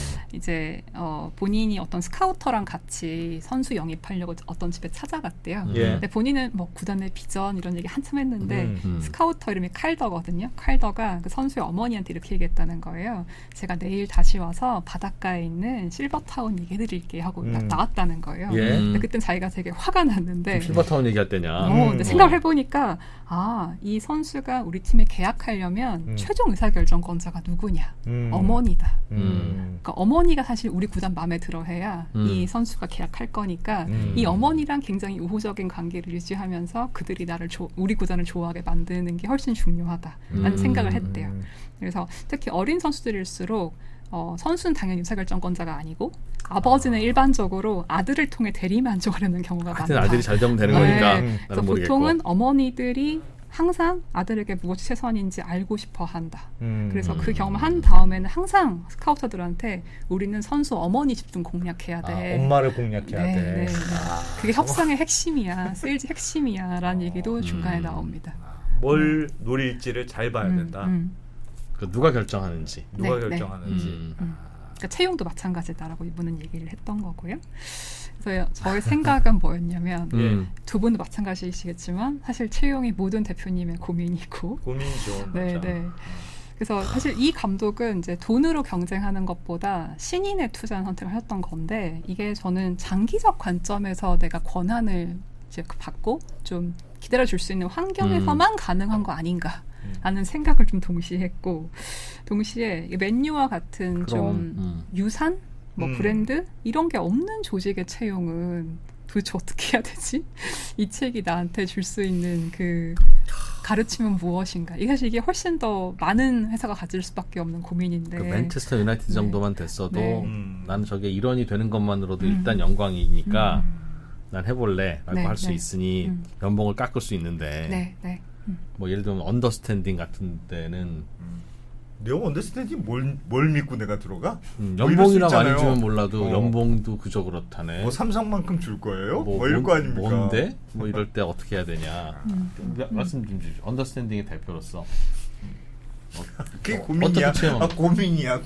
이제 본인이 어떤 스카우터랑 같이 선수 영입하려고 어떤 집에 찾아갔대요. 근데 본인은 뭐 구단의 비전 이런 얘기 한참 했는데 스카우터 이름이 칼더거든요. 칼더가 그 선수의 어머니한테 이렇게 얘기했다는 거예요. 제가 내일 다시 와서 바닷가에 있는 실버타운 얘기해드릴게 하고 나왔다는 거예요. 근데 그땐 자기가 되게 화가 났는데 실버타운 얘기할 때냐. 근데 생각을 해보니까 이 선수가 우리 팀에 계약하려면 최종 의사결정권자가 누구냐? 어머니다. 그러니까 어머니가 사실 우리 구단 마음에 들어해야 이 선수가 계약할 거니까 이 어머니랑 굉장히 우호적인 관계를 유지하면서 그들이 우리 구단을 좋아하게 만드는 게 훨씬 중요하다라는 생각을 했대요. 그래서 특히 어린 선수들일수록 선수는 당연히 의사결정권자가 아니고 아버지는 일반적으로 아들을 통해 대리만족하려는 경우가 많다. 아들이 잘 되면 되는 거니까. 그래서 보통은 어머니들이 항상 아들에게 무엇이 최선인지 알고 싶어 한다. 그래서 그 경험을 한 다음에는 항상 스카우터들한테 우리는 선수 어머니 집중 공략해야 돼. 엄마를 공략해야 돼. 그게 협상의 핵심이야. 세일즈 핵심이야. 라는 얘기도 중간에 나옵니다. 뭘 노릴지를 잘 봐야 된다. 누가 결정하는지. 그러니까 채용도 마찬가지다라고 이분은 얘기를 했던 거고요. 그래서 저의 생각은 뭐였냐면 두 분도 마찬가지시겠지만 사실 채용이 모든 대표님의 고민이고 고민이죠. 네. 그래서 사실 이 감독은 이제 돈으로 경쟁하는 것보다 신인의 투자는 선택을 하셨던 건데 이게 저는 장기적 관점에서 내가 권한을 이제 받고 좀 기다려줄 수 있는 환경에서만 가능한 거 아닌가 라는 생각을 좀 동시에 했고 동시에 맨유와 같은 좀 유산? 뭐 브랜드? 이런 게 없는 조직의 채용은 도대체 어떻게 해야 되지? 이 책이 나한테 줄 수 있는 그 가르침은 무엇인가? 사실 이게 훨씬 더 많은 회사가 가질 수밖에 없는 고민인데 맨체스터 유나이티드 정도만 됐어도 나는 저게 일원이 되는 것만으로도 일단 영광이니까 난 해볼래 라고 할 수 있으니 연봉을 깎을 수 있는데 뭐 예를 들면 언더스탠딩 같은 데는 내가 언더스탠딩 뭘 믿고 내가 들어가? 연봉이나 많이 주면 몰라도 연봉도 그저 그렇다네. 뭐 삼성만큼 줄 거예요? 뭐일 거 아닙니까? 뭔데? 뭐 이럴 때 어떻게 해야 되냐. 말씀 좀 주시죠. 언더스탠딩의 대표로서. 그게 고민이야. 고민이야.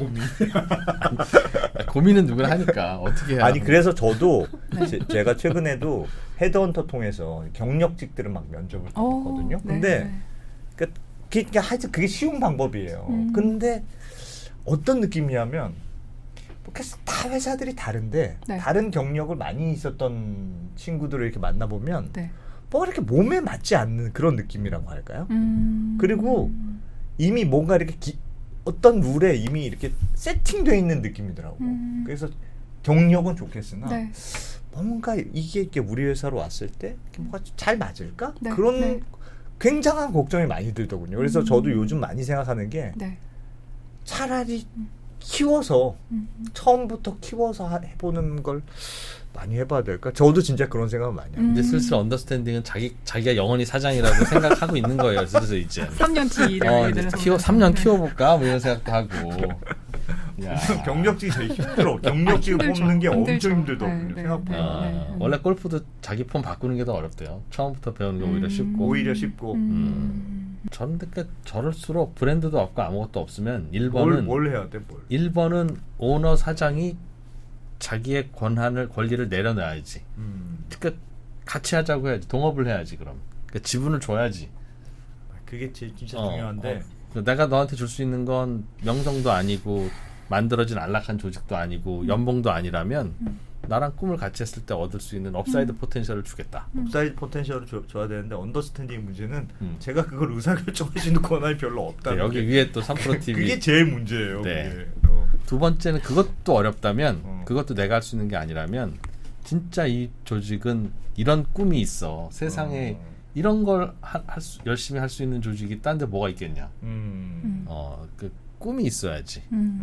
고민은 누구나 하니까 어떻게 해야 아니 그래서 저도 제가 최근에도 헤드헌터 통해서 경력직들을 막 면접을 받았거든요. 근데 그게 쉬운 방법이에요. 근데 어떤 느낌이냐면 다 회사들이 다른데 다른 경력을 많이 있었던 친구들을 이렇게 만나보면 뭐 이렇게 몸에 맞지 않는 그런 느낌이라고 할까요? 그리고 이미 뭔가 이렇게 어떤 룰에 이미 이렇게 세팅되어 있는 느낌이더라고요. 그래서 경력은 좋겠으나 뭔가 이게 우리 회사로 왔을 때 뭐가 잘 맞을까? 네, 그런 네. 굉장한 걱정이 많이 들더군요. 그래서 저도 요즘 많이 생각하는 게 네. 차라리 키워서 처음부터 키워서 해보는 걸 많이 해봐야 될까? 저도 진짜 그런 생각을 많이 해요. 이제 슬슬 언더스탠딩은 자기가 영원히 사장이라고 생각하고 있는 거예요. 슬슬 이제 3년 뒤를 3년 키워볼까? 뭐 이런 생각도 하고. 경력직이 제일 힘들어. 경력직을 뽑는 게 엄청 힘들더군요. 네, 생각보다. 네. 원래 골프도 자기 폼 바꾸는 게 더 어렵대요. 처음부터 배우는 게 오히려 쉽고. 저는 그러니까 저럴수록 브랜드도 없고 아무것도 없으면 1번은 뭘 해야 돼? 1번은 오너 사장이 자기의 권리를 내려놔야지. 그러니까 같이 하자고 해야지. 동업을 해야지. 그럼 그러니까 지분을 줘야지. 그게 진짜 중요한데 내가 너한테 줄 수 있는 건 명성도 아니고 만들어진 안락한 조직도 아니고 연봉도 아니라면 나랑 꿈을 같이 했을 때 얻을 수 있는 업사이드 포텐셜을 주겠다. 업사이드 포텐셜을 줘야 되는데 언더스탠딩 문제는 제가 그걸 의사결정할 수 있는 권한이 별로 없다는 여기 위에 또 3프로 TV 그게 제일 문제예요. 네. 그게. 두 번째는 그것도 어렵다면 그것도 내가 할 수 있는 게 아니라면 진짜 이 조직은 이런 꿈이 있어. 세상에 이런 걸 열심히 할 수 있는 조직이 딴 데 뭐가 있겠냐. 그 꿈이 있어야지.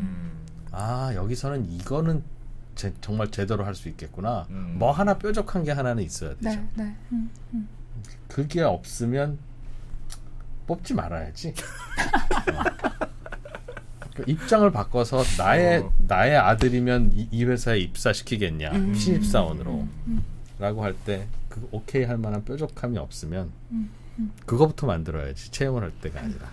여기서는 이거는 정말 제대로 할 수 있겠구나. 뭐 하나 뾰족한 게 하나는 있어야 되죠. 네. 그게 없으면 뽑지 말아야지. 입장을 바꿔서 나의 아들이면 이 회사에 입사시키겠냐. 신입사원으로. 라고 할 때 그 오케이 할 만한 뾰족함이 없으면 그거부터 만들어야지. 채용을 할 때가 아니라.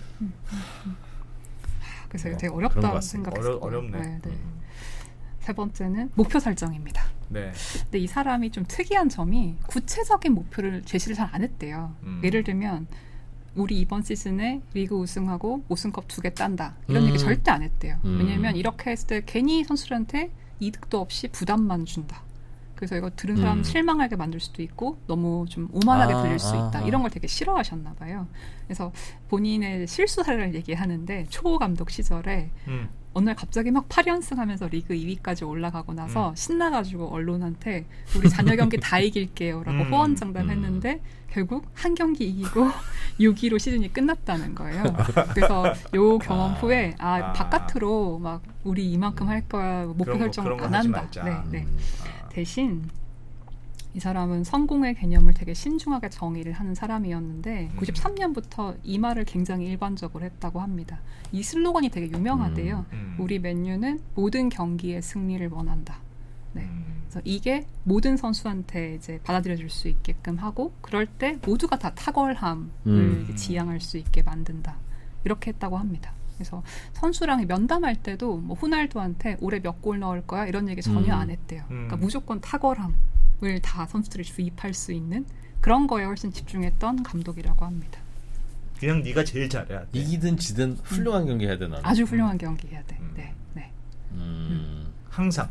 그래서 되게 어렵다고 생각했어요. 어렵네. 네. 세 번째는 목표 설정입니다. 네. 근데 이 사람이 좀 특이한 점이 구체적인 목표를 제시를 잘 안 했대요. 예를 들면 우리 이번 시즌에 리그 우승하고 우승컵 2개 딴다. 이런 얘기 절대 안 했대요. 왜냐하면 이렇게 했을 때 괜히 선수들한테 이득도 없이 부담만 준다. 그래서 이거 들은 사람 실망하게 만들 수도 있고 너무 좀 오만하게 들릴 수 있다. 이런 걸 되게 싫어하셨나 봐요. 그래서 본인의 실수 사례를 얘기하는데 초 감독 시절에 어느 날 갑자기 막 8연승 하면서 리그 2위까지 올라가고 나서 신나가지고 언론한테 우리 자녀 경기 다 이길게요 라고 호언장담했는데 결국 한 경기 이기고 6위로 시즌이 끝났다는 거예요. 그래서 요 경험 후에 바깥으로 막 우리 이만큼 할 거야 목표 설정을 안 한다. 네. 대신 이 사람은 성공의 개념을 되게 신중하게 정의를 하는 사람이었는데 93년부터 이 말을 굉장히 일반적으로 했다고 합니다. 이 슬로건이 되게 유명하대요. 우리 맨유는 모든 경기의 승리를 원한다. 네. 그래서 이게 모든 선수한테 이제 받아들여질 수 있게끔 하고 그럴 때 모두가 다 탁월함을 지향할 수 있게 만든다. 이렇게 했다고 합니다. 그래서 선수랑 면담할 때도 뭐 호날두한테 올해 몇 골 넣을 거야 이런 얘기 전혀 안 했대요. 그러니까 무조건 탁월함을 다 선수들이 주입할 수 있는 그런 거에 훨씬 집중했던 감독이라고 합니다. 그냥 네가 제일 잘해야 돼. 이기든 지든 훌륭한 경기 해야 돼. 나는. 아주 훌륭한 경기 해야 돼. 네. 항상.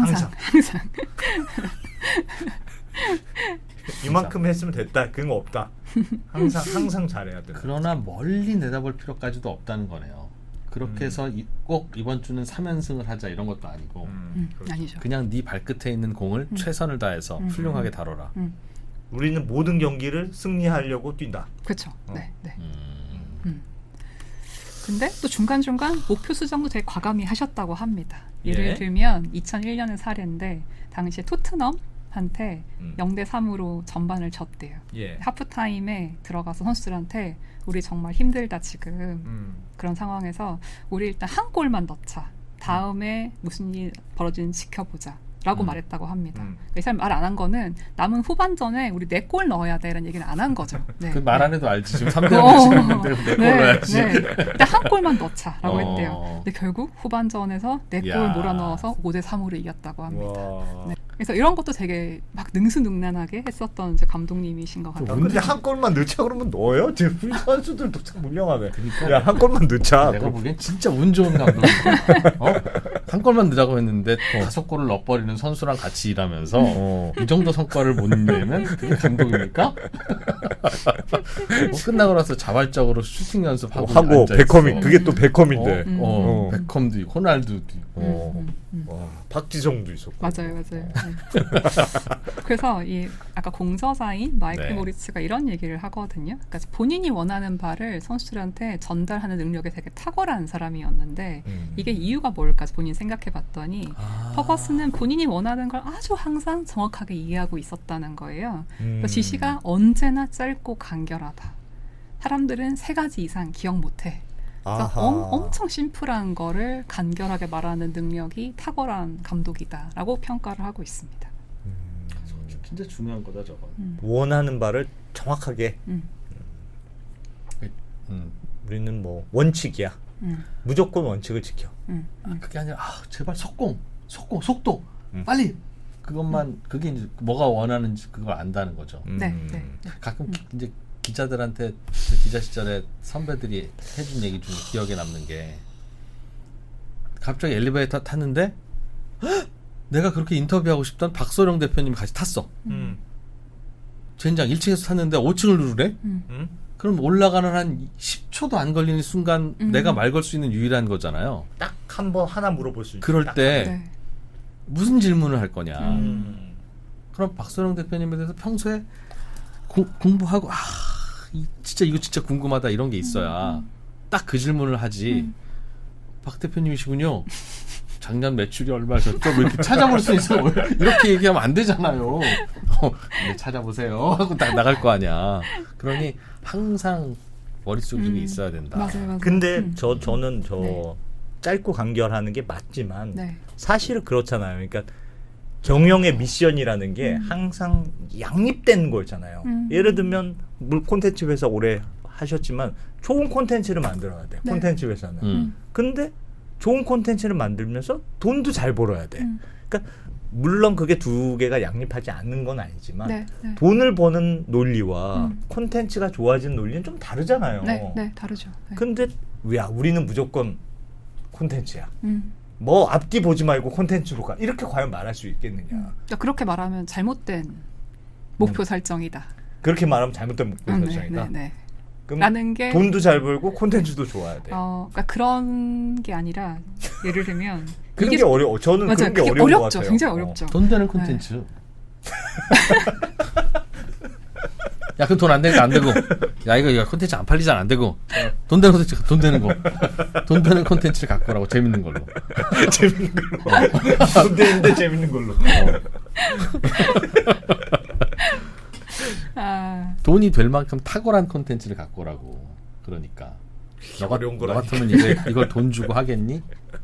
이만큼 했으면 됐다. 그런 거 없다. 항상 잘해야 돼. 그러나 멀리 내다볼 필요까지도 없다는 거네요. 그렇게 해서 꼭 이번 주는 3연승을 하자 이런 것도 아니고 아니죠. 그냥 네 발끝에 있는 공을 최선을 다해서 훌륭하게 다뤄라. 우리는 모든 경기를 승리하려고 뛴다. 그렇죠. 네. 근데 또 중간중간 목표 수정도 되게 과감히 하셨다고 합니다. 예를 들면 2001년의 사례인데 당시에 토트넘한테 0대3으로 전반을 졌대요. 하프타임에 들어가서 선수들한테 우리 정말 힘들다 지금 그런 상황에서 우리 일단 한 골만 넣자. 다음에 무슨 일이 벌어지는지 지켜보자. 라고 말했다고 합니다. 이 사람 말 안 한 거는 남은 후반전에 우리 4골 넣어야 돼 이런 얘기는 안 한 거죠. 네. 그 말 안 해도 알지. 지금 3대0 치는데 4골 넣어야지. 일단 한 골만 넣자라고 했대요. 근데 결국 후반전에서 4골 몰아넣어서 5대3으로 이겼다고 합니다. 네. 그래서 이런 것도 되게 막 능수능란하게 했었던 이제 감독님이신 것 같아요. 근데 한 골만 넣자 그러면 넣어요? 지금 선수들도 참 훌륭하네. 그러니까 야, 한 골만 넣자. 내가 보기엔 진짜 운 좋은 감독이야. 한 골만 넣으라고 했는데 5골을 넣어버리는 선수랑 같이 일하면서 이 정도 성과를 못 내면 그게 감독입니까? 끝나고 나서 자발적으로 슈팅 연습하고 베컴이 그게 또 베컴인데 베컴도 있고 호날두도 있고 박지성도 있었고 맞아요. 네. 그래서 이 아까 공저자인 마이클 모리츠가 이런 얘기를 하거든요. 그러니까 본인이 원하는 바를 선수들한테 전달하는 능력이 되게 탁월한 사람이었는데 이게 이유가 뭘까 본인 생각해봤더니 퍼거슨은 본인이 원하는 걸 아주 항상 정확하게 이해하고 있었다는 거예요. 지시가 언제나 짧고 간결하다. 사람들은 3가지 이상 기억 못해. 그러니까 엄청 심플한 거를 간결하게 말하는 능력이 탁월한 감독이다라고 평가를 하고 있습니다. 진짜 중요한 거다 저거. 원하는 바를 정확하게. 우리는 뭐 원칙이야. 무조건 원칙을 지켜. 그게 아니라 제발 속도 빨리 그것만 그게 이제 뭐가 원하는지 그걸 안다는 거죠. 네. 가끔 이제 기자들한테 기자 시절에 선배들이 해준 얘기 중에 기억에 남는 게 갑자기 엘리베이터 탔는데 내가 그렇게 인터뷰하고 싶던 박소령 대표님이 같이 탔어. 젠장 1층에서 탔는데 5층을 누르래? 그럼 올라가는 한 10초도 안 걸리는 순간 내가 말 걸 수 있는 유일한 거잖아요. 딱 한 번 하나 물어볼 수 있는. 그럴 때 무슨 질문을 할 거냐. 그럼 박소령 대표님에 대해서 평소에 공부하고 진짜 이거 진짜 궁금하다 이런 게 있어야 딱 그 질문을 하지. 박 대표님이시군요. 작년 매출이 얼마셨죠? 뭐 이렇게 찾아볼 수 있어. 이렇게 얘기하면 안 되잖아요. 네, 찾아보세요 하고 딱 나갈 거 아니야. 그러니 항상 머릿속에 그게 있어야 된다. 맞아요. 근데 저는 짧고 간결하는 게 맞지만 사실은 그렇잖아요. 그러니까 경영의 미션이라는 게 항상 양립된 거잖아요. 예를 들면 콘텐츠 회사 오래 하셨지만 좋은 콘텐츠를 만들어야 돼. 콘텐츠 회사는. 근데 좋은 콘텐츠를 만들면서 돈도 잘 벌어야 돼. 그러니까 물론 그게 두 개가 양립하지 않는 건 아니지만 돈을 버는 논리와 콘텐츠가 좋아진 논리는 좀 다르잖아요. 네, 다르죠. 근데 우리는 무조건 콘텐츠야. 뭐 앞뒤 보지 말고 콘텐츠로 가. 이렇게 과연 말할 수 있겠느냐. 그렇게 말하면 잘못된 목표 설정이다. 그렇게 말하면 잘못된 목표 설정이다. 그럼 라는 게 돈도 잘 벌고 콘텐츠도 좋아야 돼. 그러니까 그런 게 아니라 예를 들면 그런 게 어려워. 저는 그런 게 어려운 것 같아요. 굉장히 어렵죠. 돈 되는 콘텐츠. 야, 그럼 돈 안 되니까 안 되고. 야, 이거 콘텐츠 안 팔리잖아. 안 되고. 돈 되는 콘텐츠, 돈 되는 거. 돈 되는 콘텐츠를 갖고 오라고. 재밌는 걸로. 재밌는 걸로. 돈 되는데 재밌는 걸로. 돈이 될 만큼 탁월한 콘텐츠를 갖고 오라고. 그러니까. 너 같으면 이걸 돈 주고 하겠니?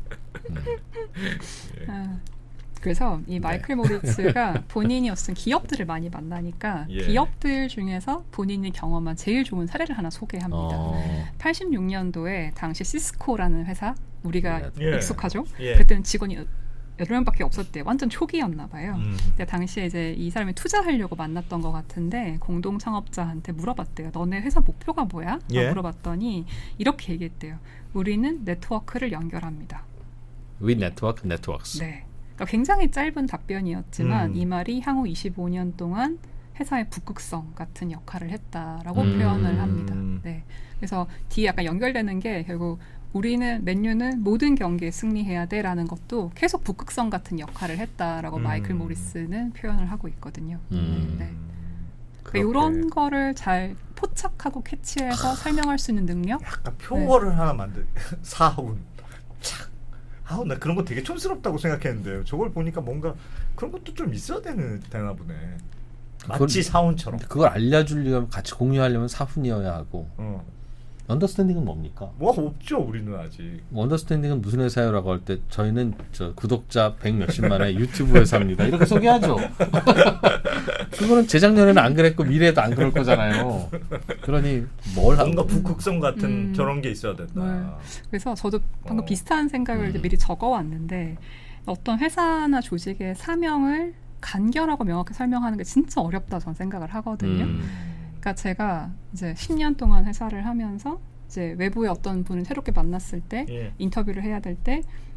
그래서 이 마이클 모리츠가 본인이 어떤 기업들을 많이 만나니까 기업들 중에서 본인이 경험한 제일 좋은 사례를 하나 소개합니다. 86년도에 당시 시스코라는 회사, 우리가 익숙하죠? 그때는 직원이 8명밖에 없었대. 완전 초기였나 봐요. 근데 당시에 이제 이 사람이 투자하려고 만났던 것 같은데 공동 창업자한테 물어봤대요. 너네 회사 목표가 뭐야? 물어봤더니 이렇게 얘기했대요. 우리는 네트워크를 연결합니다. We network networks. 네. 그러니까 굉장히 짧은 답변이었지만 이 말이 향후 25년 동안 회사의 북극성 같은 역할을 했다라고 표현을 합니다. 네. 그래서 뒤에 약간 연결되는 게 결국 우리는 맨유는 모든 경기에 승리해야 돼라는 것도 계속 북극성 같은 역할을 했다라고 마이클 모리스는 표현을 하고 있거든요. 네. 그러니까 이런 거를 잘 포착하고 캐치해서 설명할 수 있는 능력? 약간 표어를 하나 만들. 사훈. 착. 나 그런 거 되게 촌스럽다고 생각했는데요. 저걸 보니까 뭔가 그런 것도 좀 있어야 되나 보네. 마치 사훈처럼. 그걸 알려주려면 같이 공유하려면 사훈이어야 하고. 언더스탠딩은 뭡니까? 뭐 없죠. 우리는 아직. 언더스탠딩은 무슨 회사요라고 할 때 저희는 구독자 100 몇십만의 유튜브 회사입니다. 이렇게 소개하죠. 그거는 재작년에는 안 그랬고 미래에도 안 그럴 거잖아요. 그러니 뭔가 북극성 같은 저런 게 있어야 된다. 그래서 저도 방금 비슷한 생각을 미리 적어왔는데 어떤 회사나 조직의 사명을 간결하고 명확히 설명하는 게 진짜 어렵다 저는 생각을 하거든요. 그러니까 제가 이제 10년 동안 회사를 하면서 이제 외부의 어떤 분을 새롭게 만났을 때 인터뷰를 해야 될 때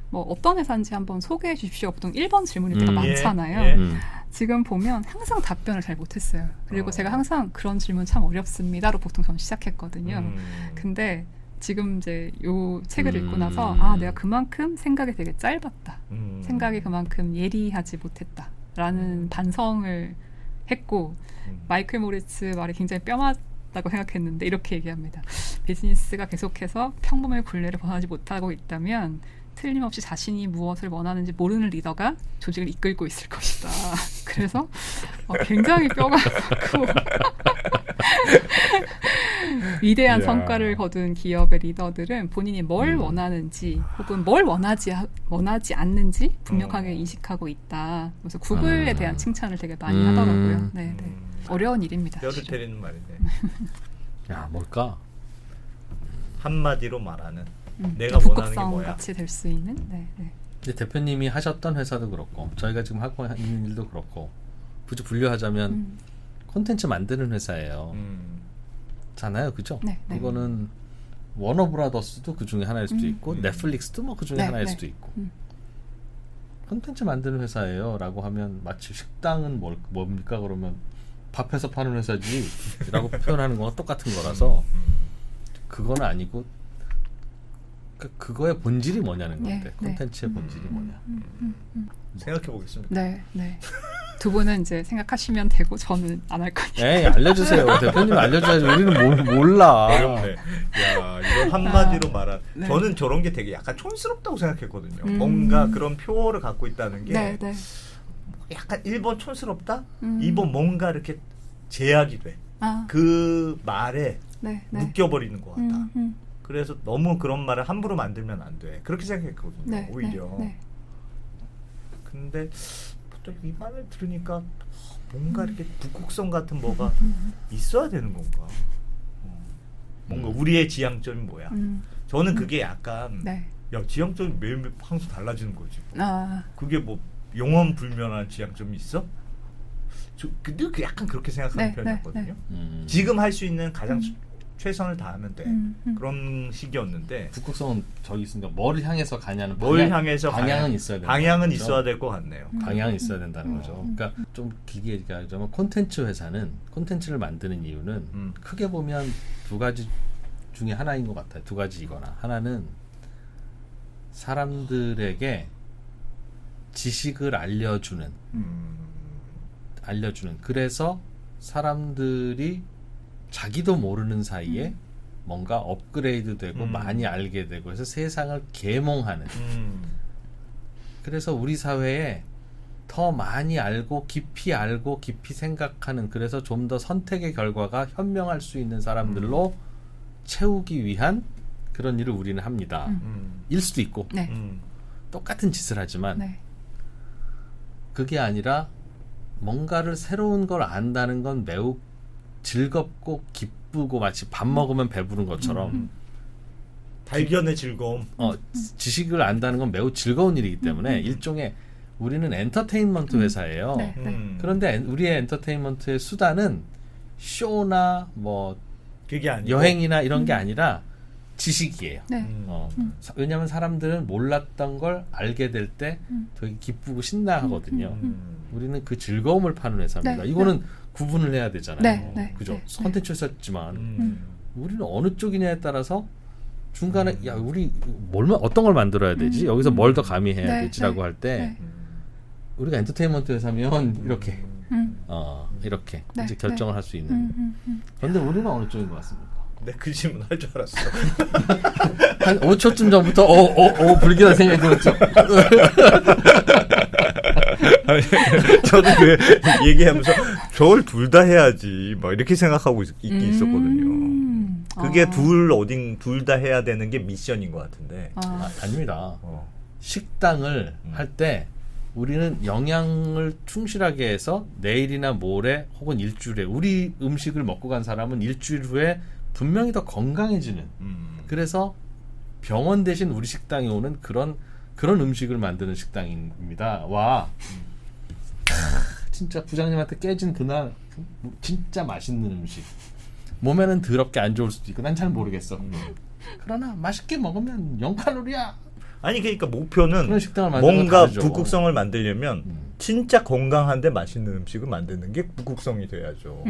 뭐 어떤 회사인지 한번 소개해 주십시오. 보통 1번 질문일 때가 많잖아요. 지금 보면 항상 답변을 잘 못했어요. 그리고 제가 항상 그런 질문 참 어렵습니다로 보통 저는 시작했거든요. 근데 지금 이제 요 책을 읽고 나서 내가 그만큼 생각이 되게 짧았다. 생각이 그만큼 예리하지 못했다라는 반성을 했고 마이클 모리츠 말이 굉장히 뼈맞다고 생각했는데 이렇게 얘기합니다. 비즈니스가 계속해서 평범의 굴레를 벗어나지 못하고 있다면 틀림없이 자신이 무엇을 원하는지 모르는 리더가 조직을 이끌고 있을 것이다. 그래서 굉장히 뼈가 아프고 위대한 성과를 거둔 기업의 리더들은 본인이 뭘 원하는지 혹은 뭘 원하지 않는지 분명하게 인식하고 있다. 그래서 구글에 대한 칭찬을 되게 많이 하더라고요. 네. 어려운 일입니다. 뼈를 때리는 말인데. 야, 뭘까? 한마디로 말하는 내가 원하는 게 뭐야? 같이 될 수 있는. 근데 대표님이 하셨던 회사도 그렇고 저희가 지금 하고 있는 일도 그렇고 굳이 분류하자면 콘텐츠 만드는 회사예요. 잖아요, 그죠? 네. 그거는 워너브라더스도 그 중에 하나일 수도 있고 넷플릭스도 뭐 그 중에 하나일 수도 있고 콘텐츠 만드는 회사예요라고 하면 마치 식당은 뭡니까 그러면 밥해서 파는 회사지라고 표현하는 거랑 똑같은 거라서 그거는 아니고 그거의 본질이 뭐냐는 건데 콘텐츠의 본질이 뭐냐. 생각해 보겠습니다. 네. 두 분은 이제 생각하시면 되고 저는 안 할 거니까. 에이, 알려주세요. 대표님 알려줘야지. 우리는 몰라. 어렵네. 야, 이거 한마디로 말한. 저는 저런 게 되게 약간 촌스럽다고 생각했거든요. 뭔가 그런 표어를 갖고 있다는 게 약간 1번 촌스럽다? 2번 뭔가 이렇게 제약이 돼. 그 말에 묶여버리는 것 같다. 그래서 너무 그런 말을 함부로 만들면 안 돼. 그렇게 생각했거든요. 오히려. 근데 이 말을 들으니까 뭔가 이렇게 북극성 같은 뭐가 있어야 되는 건가? 뭔가 우리의 지향점이 뭐야? 저는 그게 약간 야, 지향점이 매일매일 항상 달라지는 거지. 그게 뭐 영원 불면한 지향점이 있어? 근데 약간 그렇게 생각하는 편이었거든요. 지금 할 수 있는 가장 최선을 다하면 돼. 그런 시기였는데 북극성은 저기 있으니까 뭘 향해서 가냐는 방향은 있어야 방향은 있어야 될 것 같네요. 방향은 있어야 된다는 거죠. 그러니까 좀 길게 얘기하자면 콘텐츠 회사는 콘텐츠를 만드는 이유는 크게 보면 두 가지 중에 하나인 것 같아요. 두 가지이거나 하나는 사람들에게 지식을 알려주는 그래서 사람들이 자기도 모르는 사이에 뭔가 업그레이드되고 많이 알게 되고 그래서 세상을 계몽하는 그래서 우리 사회에 더 많이 알고 깊이 생각하는 그래서 좀 더 선택의 결과가 현명할 수 있는 사람들로 채우기 위한 그런 일을 우리는 합니다. 일 수도 있고 똑같은 짓을 하지만 그게 아니라 뭔가를 새로운 걸 안다는 건 매우 즐겁고 기쁘고 마치 밥 먹으면 배부른 것처럼 발견의 즐거움. 지식을 안다는 건 매우 즐거운 일이기 때문에 일종의 우리는 엔터테인먼트 회사예요. 그런데 우리의 엔터테인먼트의 수단은 쇼나 뭐 그게 아니고 여행이나 이런 게 아니라 지식이에요. 왜냐하면 사람들은 몰랐던 걸 알게 될 때 되게 기쁘고 신나하거든요. 우리는 그 즐거움을 파는 회사입니다. 이거는 구분을 해야 되잖아요. 그죠? 콘텐츠 회사지만 우리는 어느 쪽이냐에 따라서 중간에 야 우리 어떤 걸 만들어야 되지? 여기서 뭘 더 가미해야 되지라고 할 때 우리가 엔터테인먼트 회사면 이렇게 이렇게 이제 결정을 할 수 있는. 그런데 우리는 어느 쪽인 것 같습니까? 그 질문 할 줄 알았어. 한 5초쯤 전부터 불길한 생각이 들었죠. 저도 그 얘기하면서 저걸 둘 다 해야지 막 이렇게 생각하고 있긴 있었거든요. 그게 둘 다 해야 되는 게 미션인 것 같은데. 아닙니다. 식당을 할 때 우리는 영양을 충실하게 해서 내일이나 모레 혹은 일주일에 우리 음식을 먹고 간 사람은 일주일 후에 분명히 더 건강해지는 그래서 병원 대신 우리 식당에 오는 그런 음식을 만드는 식당입니다. 와 진짜 부장님한테 깨진 그날 진짜 맛있는 음식 몸에는 더럽게 안 좋을 수도 있고 난 잘 모르겠어. 그러나 맛있게 먹으면 0칼로리야 아니 그러니까 목표는 뭔가 북극성을 만들려면 진짜 건강한데 맛있는 음식을 만드는 게 북극성이 돼야죠.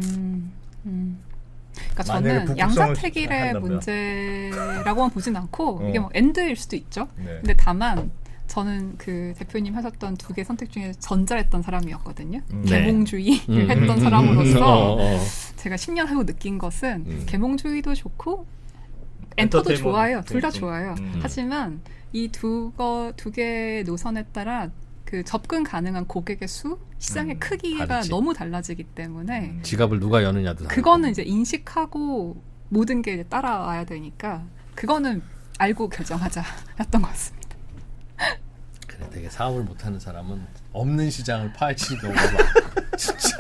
그러니까 저는 양자택일의 문제라고만 보진 않고 이게 뭐 엔드일 수도 있죠. 네. 근데 다만 저는 그 대표님 하셨던 2개 선택 중에 전자했던 사람이었거든요. 계몽주의를 했던 사람으로서 제가 10년 하고 느낀 것은 계몽주의도 좋고 엔터도 좋아요. 둘 다 좋아요. 하지만 이 두 개의 노선에 따라 그 접근 가능한 고객의 수, 시장의 크기가 다르지. 너무 달라지기 때문에 지갑을 누가 여느냐도 그거는 이제 인식하고 모든 게 이제 따라와야 되니까 그거는 알고 결정하자였던 것 같습니다. 그래, 되게 사업을 못하는 사람은 없는 시장을 파헤치는 경우가 많아. 진짜.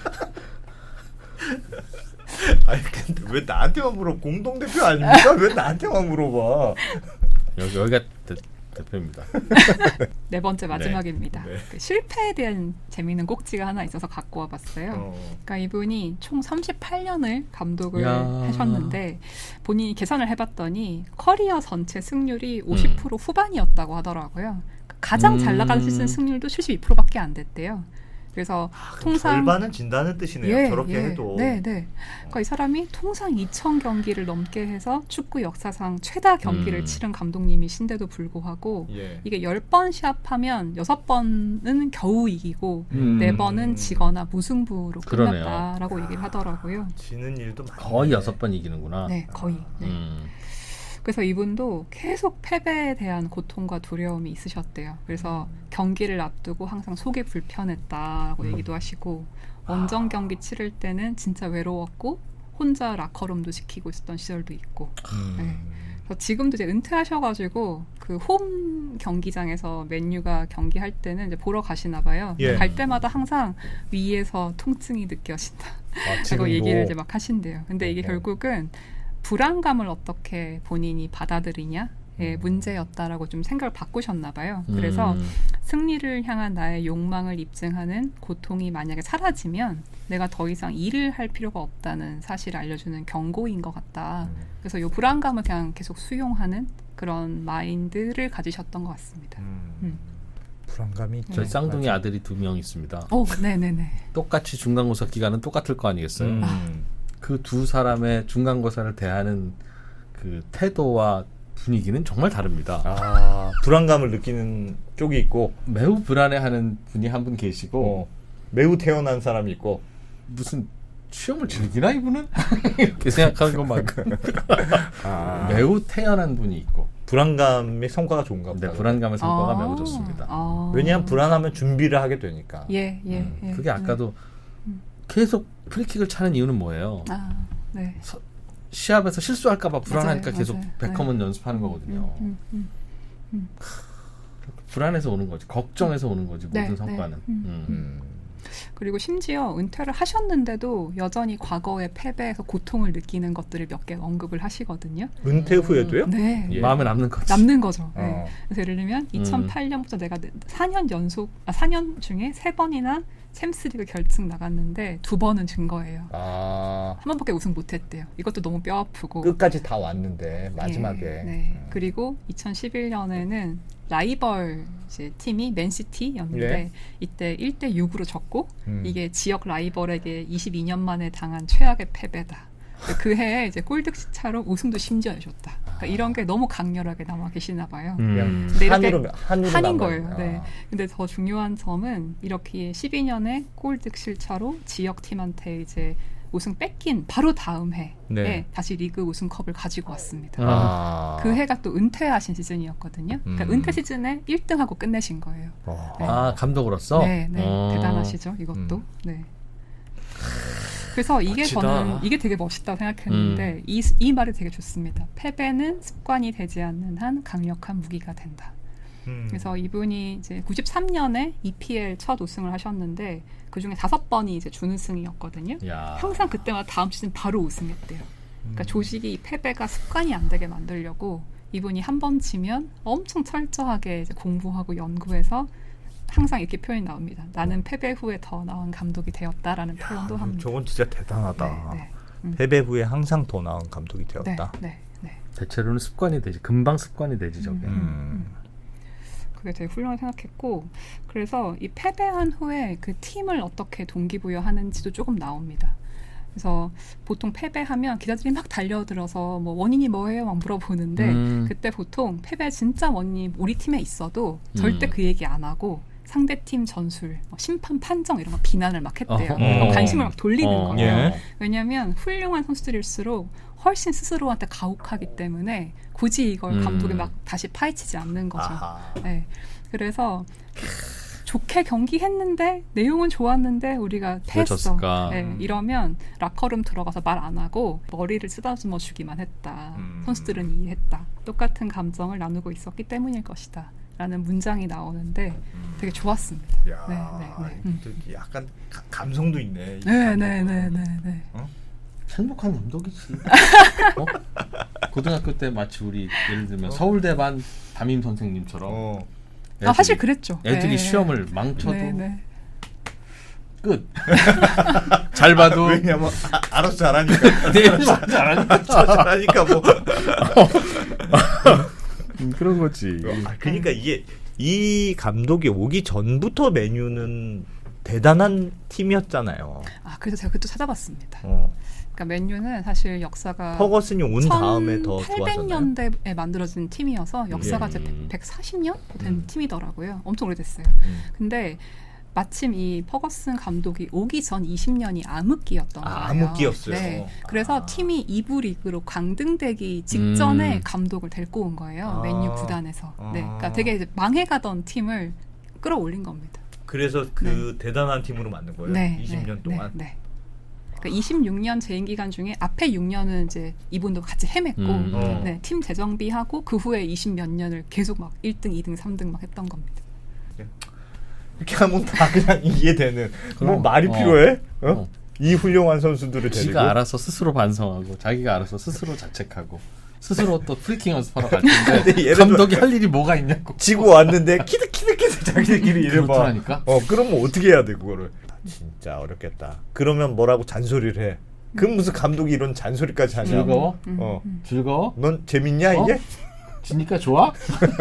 아니 근데 왜 나한테만 물어? 공동대표 아닙니까? 왜 나한테만 물어봐? 여기가 대표입니다. 4번째 마지막입니다. 네. 그 실패에 대한 재미있는 꼭지가 하나 있어서 갖고 와봤어요. 그러니까 이분이 총 38년을 감독을 하셨는데 본인이 계산을 해봤더니 커리어 전체 승률이 50% 후반이었다고 하더라고요. 가장 잘 나가는 시즌 승률도 72%밖에 안 됐대요. 그래서 통상 절반은 진다는 뜻이네요. 저렇게 해도. 네. 그러니까 이 사람이 통상 2,000경기를 넘게 해서 축구 역사상 최다 경기를 치른 감독님이신데도 불구하고 이게 10번 시합하면 6번은 겨우 이기고 4번은 지거나 무승부로 끝났다라고 얘기를 하더라고요. 지는 일도 많이 거의 6번 이기는구나. 네, 거의. 네. 그래서 이분도 계속 패배에 대한 고통과 두려움이 있으셨대요. 그래서 경기를 앞두고 항상 속이 불편했다고 얘기도 하시고 원정 경기 치를 때는 진짜 외로웠고 혼자 라커룸도 지키고 있었던 시절도 있고 네. 그래서 지금도 이제 은퇴하셔가지고 그 홈 경기장에서 맨유가 경기할 때는 이제 보러 가시나 봐요. 갈 때마다 항상 위에서 통증이 느껴진다. 라고 얘기를 이제 막 하신대요. 근데 이게 결국은 불안감을 어떻게 본인이 받아들이냐의 문제였다라고 좀 생각을 바꾸셨나 봐요. 그래서 승리를 향한 나의 욕망을 입증하는 고통이 만약에 사라지면 내가 더 이상 일을 할 필요가 없다는 사실을 알려주는 경고인 것 같다. 그래서 이 불안감을 그냥 계속 수용하는 그런 마인드를 가지셨던 것 같습니다. 불안감이 저희 쌍둥이 아들이 2명 있습니다. 네네네. 똑같이 중간고사 기간은 똑같을 거 아니겠어요? 그 두 사람의 중간고사를 대하는 그 태도와 분위기는 정말 다릅니다. 불안감을 느끼는 쪽이 있고 매우 불안해하는 분이 한 분 계시고 매우 태어난 사람이 있고 무슨 시험을 즐기나 이분은? 이렇게 생각하는 것만큼 매우 태어난 분이 있고 불안감의 성과가 좋은가 보다. 네, 불안감의 성과가 매우 좋습니다. 왜냐하면 불안하면 준비를 하게 되니까. 그게 아까도 계속 프리킥을 차는 이유는 뭐예요? 네. 시합에서 실수할까봐 불안하니까 계속 베컴은 연습하는 거거든요. 불안해서 오는 거지. 걱정해서 오는 거지. 모든 성과는. 그리고 심지어 은퇴를 하셨는데도 여전히 과거의 패배에서 고통을 느끼는 것들을 몇 개 언급을 하시거든요. 은퇴 후에도요? 네. 마음에 남는 거지. 남는 거죠. 네. 그래서 예를 들면 2008년부터 내가 4년 중에 3번이나 챔스리그 결승 나갔는데 2번은 진 거예요. 한 번밖에 우승 못했대요. 이것도 너무 뼈 아프고. 끝까지 다 왔는데 마지막에. 그리고 2011년에는 라이벌 이제 팀이 맨시티였는데 이때 1대6으로 졌고 이게 지역 라이벌에게 22년 만에 당한 최악의 패배다. 그 해에 이제 골득 차로 우승도 심지어 해줬다. 그러니까 이런 게 너무 강렬하게 남아 계시나 봐요. 근데 한인 거예요. 네. 근데 더 중요한 점은 이렇게 12년의 골득 실차로 지역 팀한테 이제 우승 뺏긴 바로 다음 해에 다시 리그 우승컵을 가지고 왔습니다. 그 해가 또 은퇴하신 시즌이었거든요. 그러니까 은퇴 시즌에 1등하고 끝내신 거예요. 감독으로서? 네, 대단하시죠. 이것도. 네. 그래서 이게 멋지다. 저는 이게 되게 멋있다고 생각했는데 이 말이 되게 좋습니다. 패배는 습관이 되지 않는 한 강력한 무기가 된다. 그래서 이분이 이제 93년에 EPL 첫 우승을 하셨는데 그 중에 5번이 이제 준우승이었거든요. 항상 그때마다 다음 시즌 바로 우승했대요. 그러니까 조직이 이 패배가 습관이 안 되게 만들려고 이분이 한 번 지면 엄청 철저하게 이제 공부하고 연구해서 항상 이렇게 표현이 나옵니다. 나는 패배 후에 더 나은 감독이 되었다라는 표현도 합니다. 저건 진짜 대단하다. 패배 후에 항상 더 나은 감독이 되었다. 네. 네. 대체로는 습관이 되지. 금방 습관이 되지 저게. 그게 되게 훌륭하게 생각했고 그래서 이 패배한 후에 그 팀을 어떻게 동기부여하는지도 조금 나옵니다. 그래서 보통 패배하면 기자들이 막 달려들어서 뭐 원인이 뭐예요? 막 물어보는데 그때 보통 패배 진짜 원인이 우리 팀에 있어도 절대 그 얘기 안 하고 상대팀 전술, 심판 판정 이런 거 비난을 막 했대요. 관심을 막 돌리는 거예요. 예. 왜냐하면 훌륭한 선수들일수록 훨씬 스스로한테 가혹하기 때문에 굳이 이걸 감독이 막 다시 파헤치지 않는 거죠. 네. 그래서 좋게 경기했는데 내용은 좋았는데 우리가 패했어. 네. 이러면 라커룸 들어가서 말 안 하고 머리를 쓰다듬어 주기만 했다. 선수들은 이해했다. 똑같은 감정을 나누고 있었기 때문일 것이다. 라는 문장이 나오는데 되게 좋았습니다. 야, 약간 감성도 있네. 네. 행복한 감독이지. 고등학교 때 마치 우리 예를 들면 서울대 반 담임 선생님처럼 애들이, 사실 그랬죠. 애들이 시험을 망쳐도 끝. 잘 봐도 왜냐면 알아서 잘하니까. 잘하니까 뭐 그런 거지. 그러니까 이게 이 감독이 오기 전부터 맨유는 대단한 팀이었잖아요. 그래서 제가 그것도 찾아봤습니다. 그러니까 맨유는 사실 역사가 퍼거슨이 온 다음에 더 좋아졌나요? 1800년대에 만들어진 팀이어서 역사가 이제 140년 된 팀이더라고요. 엄청 오래됐어요. 근데 마침 이 퍼거슨 감독이 오기 전 20년이 암흑기였던 거예요. 암흑기였어요. 네. 그래서 팀이 2부 리그로 강등되기 직전에 감독을 데리고 온 거예요. 맨유 구단에서. 네. 그러니까 되게 이제 망해가던 팀을 끌어올린 겁니다. 그래서 그 대단한 팀으로 만든 거예요? 네. 20년 동안? 네. 그러니까 26년 재임 기간 중에 앞에 6년은 이제 이분도 같이 헤맸고 네, 팀 재정비하고 그 후에 20몇 년을 계속 막 1등, 2등, 3등 막 했던 겁니다. 이렇게 하면 다 그냥 이해되는. 뭐 말이 필요해? 이 훌륭한 선수들을 데리고. 지가 알아서 스스로 반성하고 자기가 알아서 스스로 자책하고 스스로 또 프리킹 연습하러 갈 텐데 감독이 할 일이 뭐가 있냐고. 지고 왔는데 키득키득해서 자기들끼리 이래 봐. 그렇다니까? 그러면 어떻게 해야 돼 그거를. 진짜 어렵겠다. 그러면 뭐라고 잔소리를 해. 그 무슨 감독이 이런 잔소리까지 하냐. 즐거워? 즐거워? 넌 재밌냐 이게? 지니까 좋아?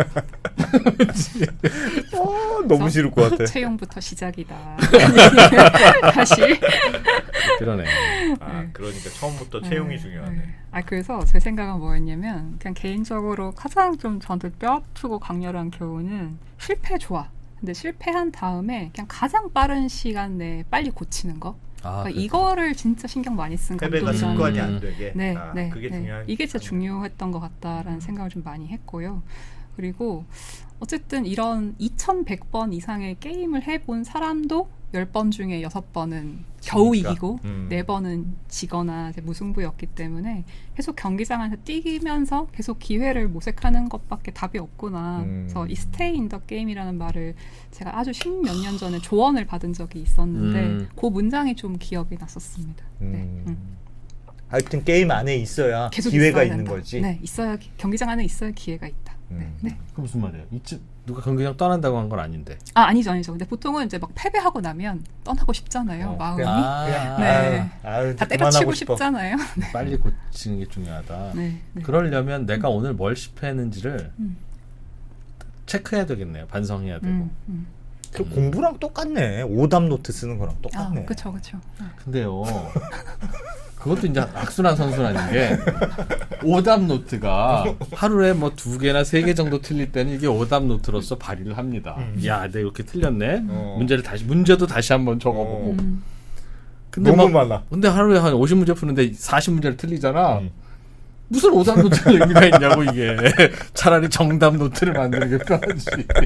너무 싫을 것 같아. 채용부터 시작이다. 다시. 그러네. 그러니까 처음부터 채용이 중요하네. 그래서 제 생각은 뭐였냐면 그냥 개인적으로 가장 좀 저한테 뼈 아프고 강렬한 교훈은 실패 좋아. 근데 실패한 다음에 그냥 가장 빠른 시간 내에 빨리 고치는 거. 그러니까 이거를 진짜 신경 많이 쓴 패배가 습관이 안 되게. 그게 중요한. 이게 진짜 중요했던 것 같다라는 생각을 좀 많이 했고요. 그리고 어쨌든 이런 2100번 이상의 게임을 해본 사람도 10번 중에 6번은 겨우 이기고 4번은 지거나 이제 무승부였기 때문에 계속 경기장 안에서 뛰면서 계속 기회를 모색하는 것밖에 답이 없구나. 그래서 이 스테이 인 더 게임이라는 말을 제가 아주 10몇 년 전에 조언을 받은 적이 있었는데 그 문장이 좀 기억이 났었습니다. 하여튼 게임 안에 있어야 기회가 있는 거지. 네, 있어야 경기장 안에 있어야 기회가 있다. 네. 그 무슨 말이에요? 누가 경기장 떠난다고 한 건 아닌데. 아니죠. 근데 보통은 이제 막 패배하고 나면 떠나고 싶잖아요. 마음이. 다 때려치고 싶잖아요. 빨리 고치는 게 중요하다. 그러려면 내가 오늘 뭘 실패했는지를 체크해야 되겠네요. 반성해야 되고. 그 공부랑 똑같네. 오답 노트 쓰는 거랑 똑같네. 그렇죠. 근데요. 그것도 이제 악순환 선순환인 게 오답 노트가 하루에 뭐 2개나 3개 정도 틀릴 때는 이게 오답 노트로서 발휘를 합니다. 야, 내가 이렇게 틀렸네. 문제도 다시 한번 적어보고. 근데 너무 많아. 근데 하루에 한 50문제 푸는데 40문제를 틀리잖아. 무슨 오답 노트를 의미가 있냐고 이게. 차라리 정답 노트를 만드는 게 편하지.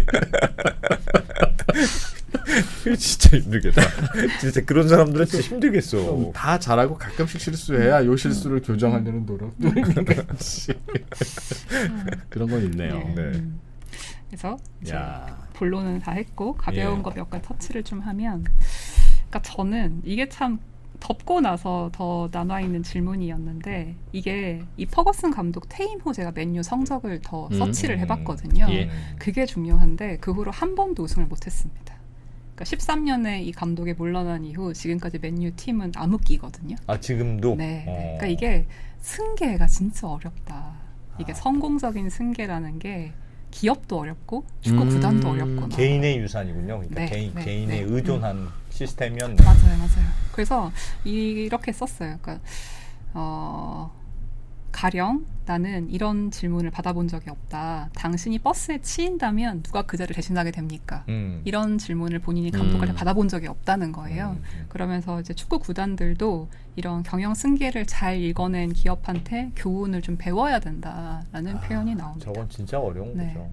진짜 힘들겠다. 진짜 그런 사람들은 진짜 힘들겠어. 다 잘하고 가끔씩 실수해야 요 실수를 교정하려는 노력도 의미가 있지. 그런 건 있네요. 그래서 본론은 다 했고 가벼운 거 몇 가지 터치를 좀 하면, 그러니까 저는 이게 참 덮고 나서 더 남아있는 질문이었는데, 이게 이 퍼거슨 감독 퇴임 후 제가 맨유 성적을 더 서치를 해봤거든요. 그게 중요한데 그 후로 한 번도 우승을 못했습니다. 그러니까 13년에 이 감독이 물러난 이후 지금까지 맨유 팀은 암흑기거든요. 지금도? 네. 그러니까 이게 승계가 진짜 어렵다. 이게 성공적인 승계라는 게 기업도 어렵고 축구 구단도 어렵구나. 개인의 유산이군요. 그러니까 네, 개인에 의존한 시스템이었네. 맞아요. 그래서 이렇게 썼어요. 그러니까 가령 나는 이런 질문을 받아본 적이 없다. 당신이 버스에 치인다면 누가 그 자리를 대신하게 됩니까? 이런 질문을 본인이 감독한테 받아본 적이 없다는 거예요. 그러면서 이제 축구 구단들도 이런 경영 승계를 잘 읽어낸 기업한테 교훈을 좀 배워야 된다라는 표현이 나옵니다. 저건 진짜 어려운 거죠.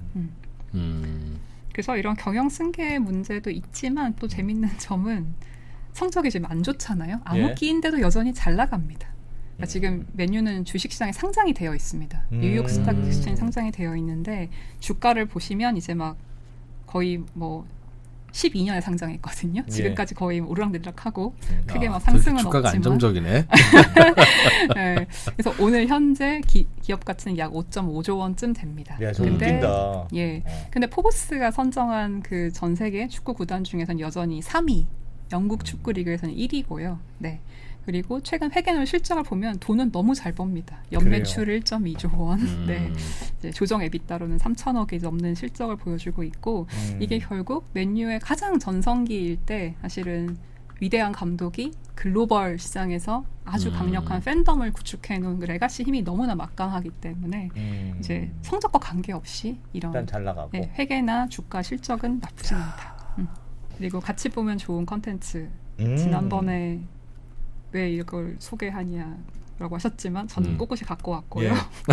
그래서 이런 경영 승계 문제도 있지만 또 재밌는 점은 성적이 지금 안 좋잖아요. 암흑기인데도 여전히 잘 나갑니다. 그러니까 지금 맨유는 주식시장에 상장이 되어 있습니다. 뉴욕 스탁 익스체인지 상장이 되어 있는데 주가를 보시면 이제 막 거의 뭐 12년에 상장했거든요. 지금까지 거의 오르락내리락하고 크게 막 상승은 주가가 없지만 안정적이네. 네, 그래서 오늘 현재 기업 가치는 약 5.5조 원쯤 됩니다. 야, 좀 웃긴다. 근데 포브스가 선정한 그 전 세계 축구 구단 중에서는 여전히 3위, 영국 축구 리그에서는 1위고요. 네. 그리고 최근 회계는 실적을 보면 돈은 너무 잘 법니다. 연매출 1.2조 원, 네, 이제 조정 에비타로는 3천억이 넘는 실적을 보여주고 있고 이게 결국 맨유의 가장 전성기일 때 사실은 위대한 감독이 글로벌 시장에서 아주 강력한 팬덤을 구축해놓은 그 레가시 힘이 너무나 막강하기 때문에 이제 성적과 관계없이 이런 일단 잘 나가고 회계나 주가 실적은 나쁘지 않다. 그리고 같이 보면 좋은 컨텐츠 지난번에 왜 이걸 소개하냐라고 하셨지만 저는 꿋꿋이 갖고 왔고요.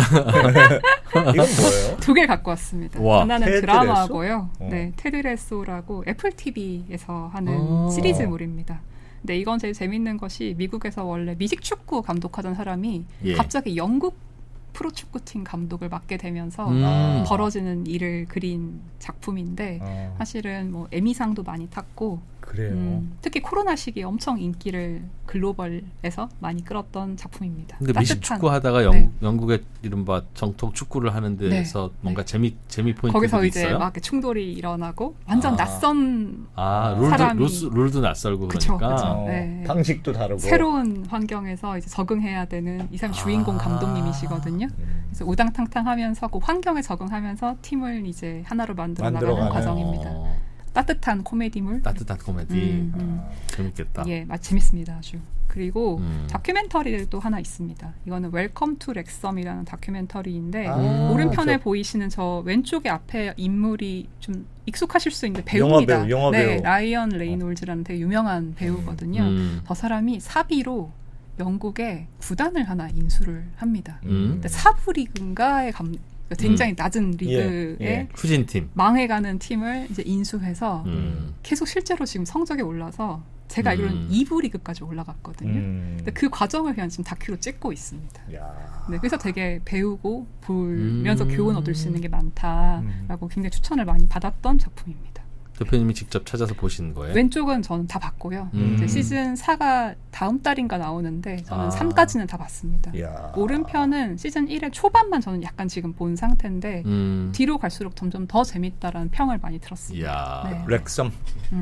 이건 뭐예요? 2개 갖고 왔습니다. 와, 하나는 드라마고요. 네, 테드 레소라고 애플 TV에서 하는 시리즈물입니다. 근데 이건 제일 재밌는 것이 미국에서 원래 미식축구 감독하던 사람이 갑자기 영국 프로축구팀 감독을 맡게 되면서 벌어지는 일을 그린 작품인데 사실은 뭐 에미상도 많이 탔고 그래요. 특히 코로나 시기에 엄청 인기를 글로벌에서 많이 끌었던 작품입니다. 근데 미식축구 하다가 영국의 이른바 정통 축구를 하는 데에서 뭔가 재미 포인트가 거기서 있어요? 이제 막 충돌이 일어나고 완전 낯선 사람이 룰도 낯설고 그러니까 그쵸. 방식도 다르고 새로운 환경에서 이제 적응해야 되는 이 사람 주인공 감독님이시거든요. 그래서 우당탕탕하면서 그 환경에 적응하면서 팀을 이제 하나로 만들어 나가는 과정입니다. 따뜻한 코미디물. 따뜻한 코미디. 재밌겠다. 재밌습니다. 아주. 그리고 다큐멘터리도 하나 있습니다. 이거는 웰컴 투 렉섬이라는 다큐멘터리인데 오른편에 보이시는 저 왼쪽에 앞에 인물이 좀 익숙하실 수 있는데 배우입니다. 영화배우. 네, 라이언 레이놀즈라는 되게 유명한 배우거든요. 저 사람이 사비로 영국의 구단을 하나 인수를 합니다. 근데 사부 리그인가에 굉장히 낮은 리그의 후진팀 망해가는 팀을 이제 인수해서 계속 실제로 지금 성적이 올라서 제가 알기로는 2부 리그까지 올라갔거든요. 근데 그 과정을 그냥 지금 다큐로 찍고 있습니다. 네, 그래서 되게 배우고 보면서 교훈 얻을 수 있는 게 많다라고 굉장히 추천을 많이 받았던 작품입니다. 대표님이 직접 찾아서 보신 거예요? 왼쪽은 저는 다 봤고요. 이제 시즌 4가 다음 달인가 나오는데 저는 3까지는 다 봤습니다. 오른편은 시즌 1의 초반만 저는 약간 지금 본 상태인데 뒤로 갈수록 점점 더 재밌다라는 평을 많이 들었습니다. 렉섬.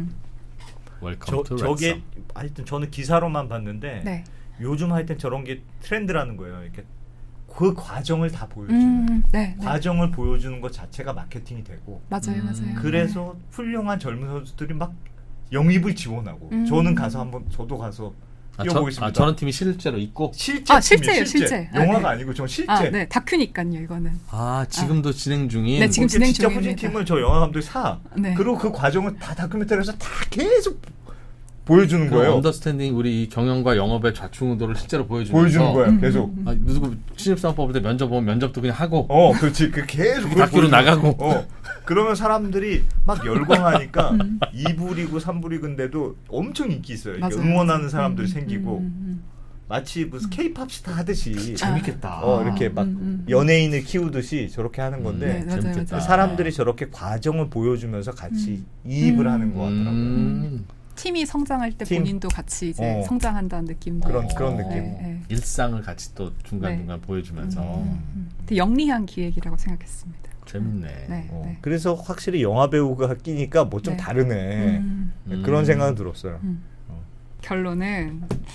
웰컴 투 저게 렉섬. 하여튼 저는 기사로만 봤는데 요즘 하여튼 저런 게 트렌드라는 거예요. 이렇게 그 과정을 다 보여주는 과정을 보여주는 것 자체가 마케팅이 되고 맞아요. 그래서 훌륭한 젊은 선수들이 막 영입을 지원하고 저는 가서 저도 가서 뛰어보겠습니다. 저런 팀이 실제로 있고? 실제. 영화가 아니고 전 실제. 네, 다큐니까요, 이거는. 지금도 진행 중인? 네, 지금 진행 진짜 중입니다. 후진 팀을 저 영화 감독이 그리고 그 과정을 다 다큐멘터리에서 다 계속 보여주는 거예요. 언더스탠딩 우리 경영과 영업의 좌충우돌을 실제로 보여주는 거예요. 계속. 누구 신입사원 뽑을 때 면접 보면 면접도 그냥 하고. 그렇지. 그 계속 밖으로 나가고. 그러면 사람들이 막 열광하니까 2부 리그, 3부 리그인데도 엄청 인기 있어요. 응원하는 사람들이 생기고. 마치 무슨 K-팝 스타 하듯이 재밌겠다. 이렇게 막 연예인을 키우듯이 저렇게 하는 건데 재밌겠다. 사람들이 저렇게 과정을 보여주면서 같이 이입을 하는 것 같더라고요. 팀이 성장할 때 본인도 같이 이제 성장한다는 느낌도 그런 느낌. 일상을 같이 또 중간중간 보여주면서 되게 영리한 기획이라고 생각했습니다. 재밌네. 그래서 확실히 영화 배우가 끼니까 뭐 좀 다르네. 그런 생각은 들었어요. 결론은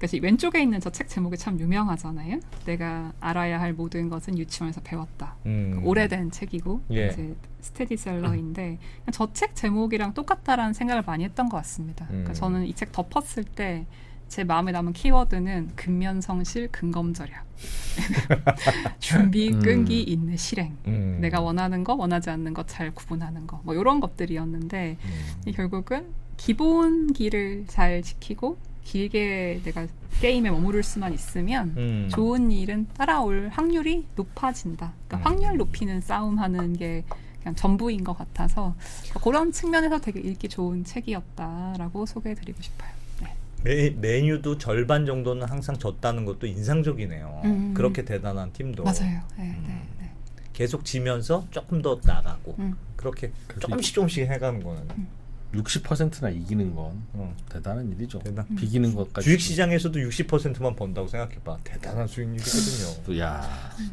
그러니까 왼쪽에 있는 저 책 제목이 참 유명하잖아요. 내가 알아야 할 모든 것은 유치원에서 배웠다. 오래된 책이고 이제 스테디셀러인데 저 책 제목이랑 똑같다라는 생각을 많이 했던 것 같습니다. 그러니까 저는 이 책 덮었을 때 제 마음에 남은 키워드는 근면성실, 근검절약. 준비, 끈기, 인내, 실행. 내가 원하는 거, 원하지 않는 거 잘 구분하는 거. 뭐 이런 것들이었는데 결국은 기본기를 잘 지키고 길게 내가 게임에 머무를 수만 있으면 좋은 일은 따라올 확률이 높아진다. 그러니까 확률 높이는 싸움하는 게 그냥 전부인 것 같아서 그런 측면에서 되게 읽기 좋은 책이었다라고 소개해드리고 싶어요. 메뉴도 절반 정도는 항상 졌다는 것도 인상적이네요. 그렇게 대단한 팀도. 맞아요. 계속 지면서 조금 더 나가고 그렇게 조금씩 해가는 거는 60%나 이기는 건 대단한 일이죠. 비기는 것까지. 주식시장에서도 60%만 번다고 생각해봐. 대단한 수익률이거든요. 야,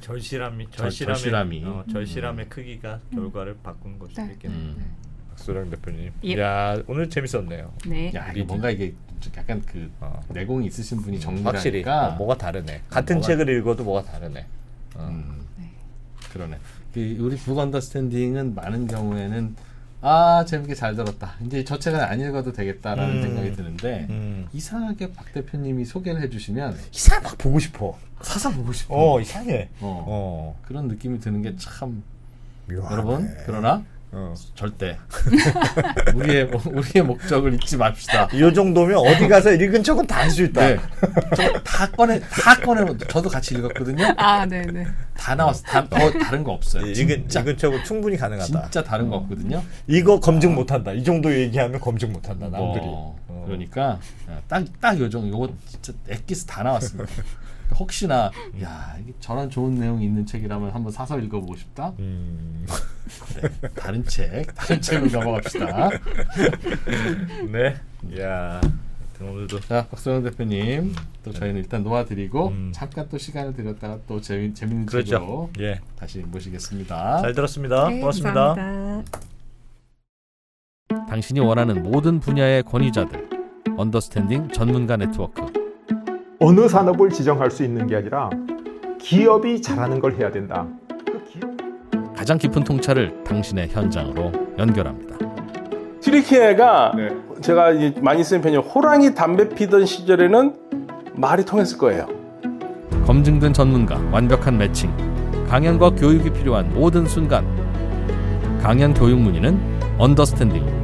절실함의 크기가 결과를 바꾸는 것일 수 있겠네요. 박소량 대표님, 야 오늘 재밌었네요. 네. 야, 뭔가 이게 약간 그 내공이 있으신 분이 정리하니까 확실히 뭐가 다르네. 같은 책을 읽어도 뭐가 다르네. 그러네. 우리 북 언더스탠딩은 많은 경우에는 재밌게 잘 들었다. 이제 저 책은 안 읽어도 되겠다라는 생각이 드는데 이상하게 박 대표님이 소개를 해주시면 이상하게 막 보고 싶어. 사서 보고 싶어. 이상해. 그런 느낌이 드는 게 참 여러분 그러나 절대 우리의 목적을 잊지 맙시다. 이 정도면 어디 가서 읽은 척은 다 할 수 있다. 네. 다 꺼내 저도 같이 읽었거든요. 네네. 다 나왔어. 더 다른 거 없어요. 읽은 척은 충분히 가능하다. 진짜 다른 거 없거든요. 이거 검증 못한다. 이 정도 얘기하면 검증 못한다. 남들이. 그러니까 딱 요정 요거 진짜 엑기스 다 나왔습니다. 혹시나 이게 저런 좋은 내용이 있는 책이라면 한번 사서 읽어보고 싶다. 그래, 다른 책으로 넘어갑시다. 네, 오늘도 박소영 대표님 또 저희는 일단 놓아드리고 잠깐 또 시간을 드렸다가 또 재밌는 책으로 다시 모시겠습니다. 잘 들었습니다. 네, 고맙습니다. 감사합니다. 당신이 원하는 모든 분야의 권위자들 언더스탠딩 전문가 네트워크. 어느 산업을 지정할 수 있는 게 아니라 기업이 잘하는 걸 해야 된다. 가장 깊은 통찰을 당신의 현장으로 연결합니다. 트리키에가 제가 많이 쓰는 편이에요. 호랑이 담배 피던 시절에는 말이 통했을 거예요. 검증된 전문가, 완벽한 매칭, 강연과 교육이 필요한 모든 순간. 강연 교육 문의는 언더스탠딩